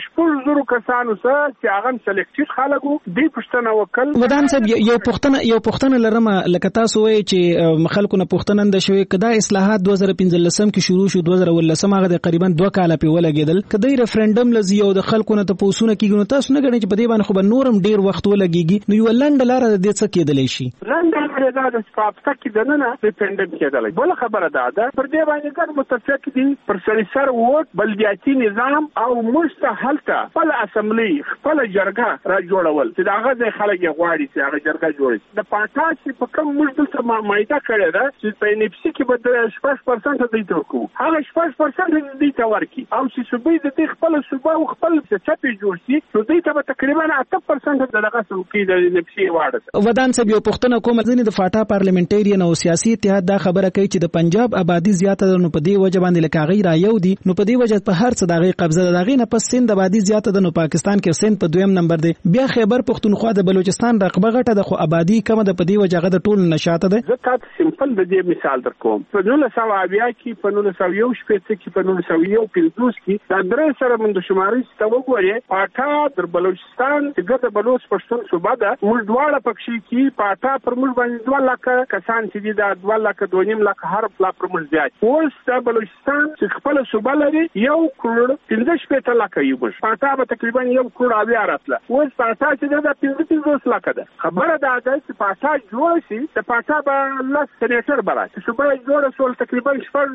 Speaker 5: 500 کسانو څخه چې هغه سلیکټډ خلکو دی پښتنه وکړ.
Speaker 8: ودان صاحب یو پښتنه لرم، لکه تاسو وایي چې خلکو نه پښتنه اند شوی، کدا اصلاحات 2015 کې شروع شو، 2019 هغه تقریبا 2 کال په ولګیدل، کدی ریفرندم لزی او د خلکو نه تاسو نه کیږي، نو تاسو نه غواړئ چې په دې باندې خو به نورم ډیر وخت ولګیږي، نو یو لنډ لار د دې څه کېدلی شي؟
Speaker 5: دا د سپاپتا کې دنه ریفرندم کېدلی. بل خبره ده پر دې باندې ګر متفق دي پر سر ووټ بلدیاتي نظام او مستحلته خپل اسمبلی خپل جرګه را جوړول چې داغه د خلک غواړي چې هغه جرګه جوړي. د پاټا چې په کوم مشکل مایده کړی ده چې په NFC کې به 6% دی ورکو، هغه 6% دی ته ورکی، او چې صوبې د دې خپل صوبه او خپل چپی جوړ شي، نو دی ته تقریبا 8% دغه څوکۍ د NFC واړه.
Speaker 8: ودان صاحب یو پښتنه کوم ځنې د فاټا پارلیمنټریان او سیاسي اتحاد دا خبره کوي چې د پنجاب آبادی زیاته ده، نو په دې وجه باندې لکه غیر رايو دي، نو په دې وجه په هر څه دغه قبضه ده، دغه نه پس سند آبادی زیاته ده، نو پاکستان کې سند په دویم نمبر دی، بیا خیبر پښتونخوا د بلوچستان رقبه غټه ده، خو آبادی کم ده، په دې وجه غد ټول نشاته ده.
Speaker 5: زه تاسو سمپل د دې مثال درکوم. په 1920 کې، په 1921 کې، په 1915 کې دا درې سره مند شماري ستو وګورئ، پاټا در بلوچستان چې د بلوچ پښتون صوبه ده، موږ دواړه پکښې کې پاټا پر موږ باندې 2 لک کسان چې دي، دا 2 لک 2.5 لک هر پلا پر موږ زیات. اوس د بلوچستان چې خپل صوبه لري 1 کروڑ 15 لک یو بش، پاټا به تقریبا 1 کروڑ اویا راتله. اوس پاټا چې دا 15 لک ده. خبره ده چې پاټا جوړ شي، د پاټا به لس سنیټر برات صوبه جوړه شول، تقریبا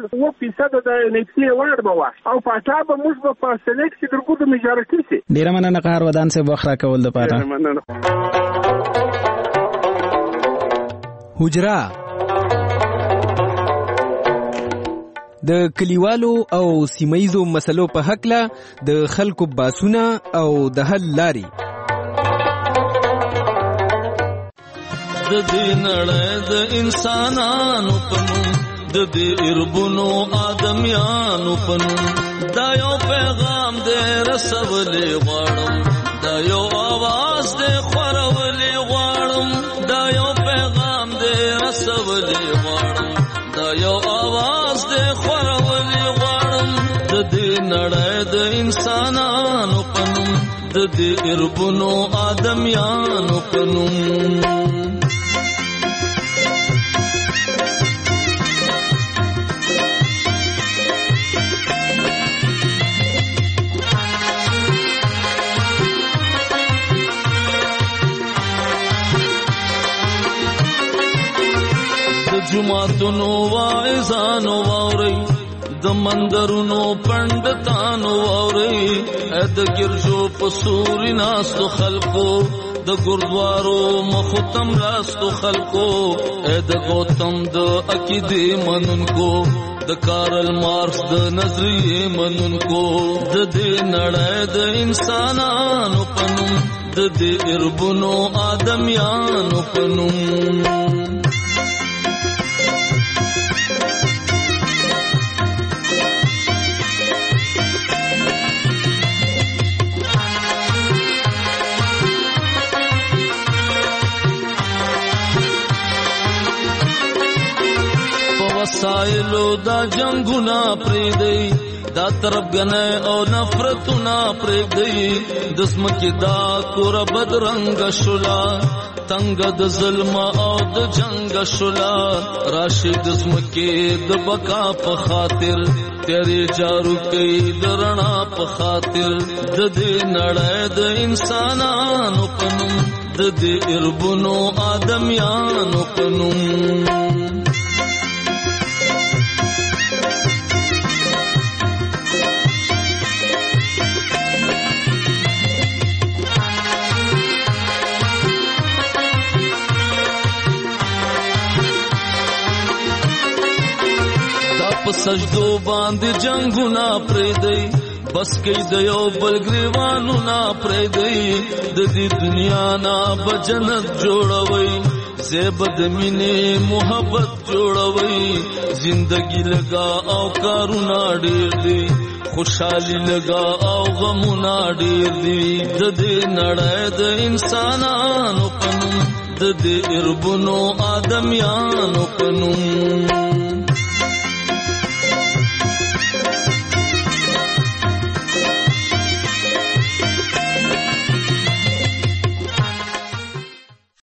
Speaker 5: 4% د NFC وارد بوا، او پاټا به موږ په سنیټ کې درګو د میجارټي سي.
Speaker 8: ډیر مننه قهر ودان صاحب وخت راکول د پاره.
Speaker 7: حجرا د کلیوالو او سیمایزو مسلو په حق له د خلکو باسونه او د حل لاري.
Speaker 14: د دې نړۍ د انسانانو پنوم، د دې اربونو آدمیانو پنوم، دا یو پیغام دې رسولې غواړم، دا یو आवाज دې خورولې غواړم، دا یو پیغام دې رسولې غواړم، دا یو आवाज دې خورولې غواړم، د دې نړۍ د انسانانو پنوم، د دې اربونو آدمیانو پنوم. جماعتونو واعظانو واوري، د مندرونو پندتانو واوري، د ګرجو په سوري ناستو خلکو، د ګردوارو مختم راستو خلکو، د گوتم د عقیدې منونکو، د کارل مارکس د نظریې منونکو، د دې نړۍ د انسانانو پنوم، د دې اربونو آدمیانو پنوم. وسایلو دا جنگونا پریدی، دا طرفګنۍ او نفرتونا پریدی، دسمکی دا کور بدرنگ شلا، تنگ د ظلم او د جنگ شلا، راشي دسمکی د بقا په خاطر، تیری جارو کئی د رڼا په خاطر، د دې نړۍ د انسانانو پنوم، د دې اربونو آدمیانو پنوم. په سجدو باندې جنگونه پرېږدئ بس کئی د یو بل ګریوانو نه پرېږدئ د دې دنیا نه به جنت جوړوئ زیب د مینې محبت جوړوئ زندگی لگا او کارونه ډېر دي خوشحالی لگا او غمونه ډېر دي د دې نړۍ د انسانانو په نوم د دې اربونو آدمیانو په نوم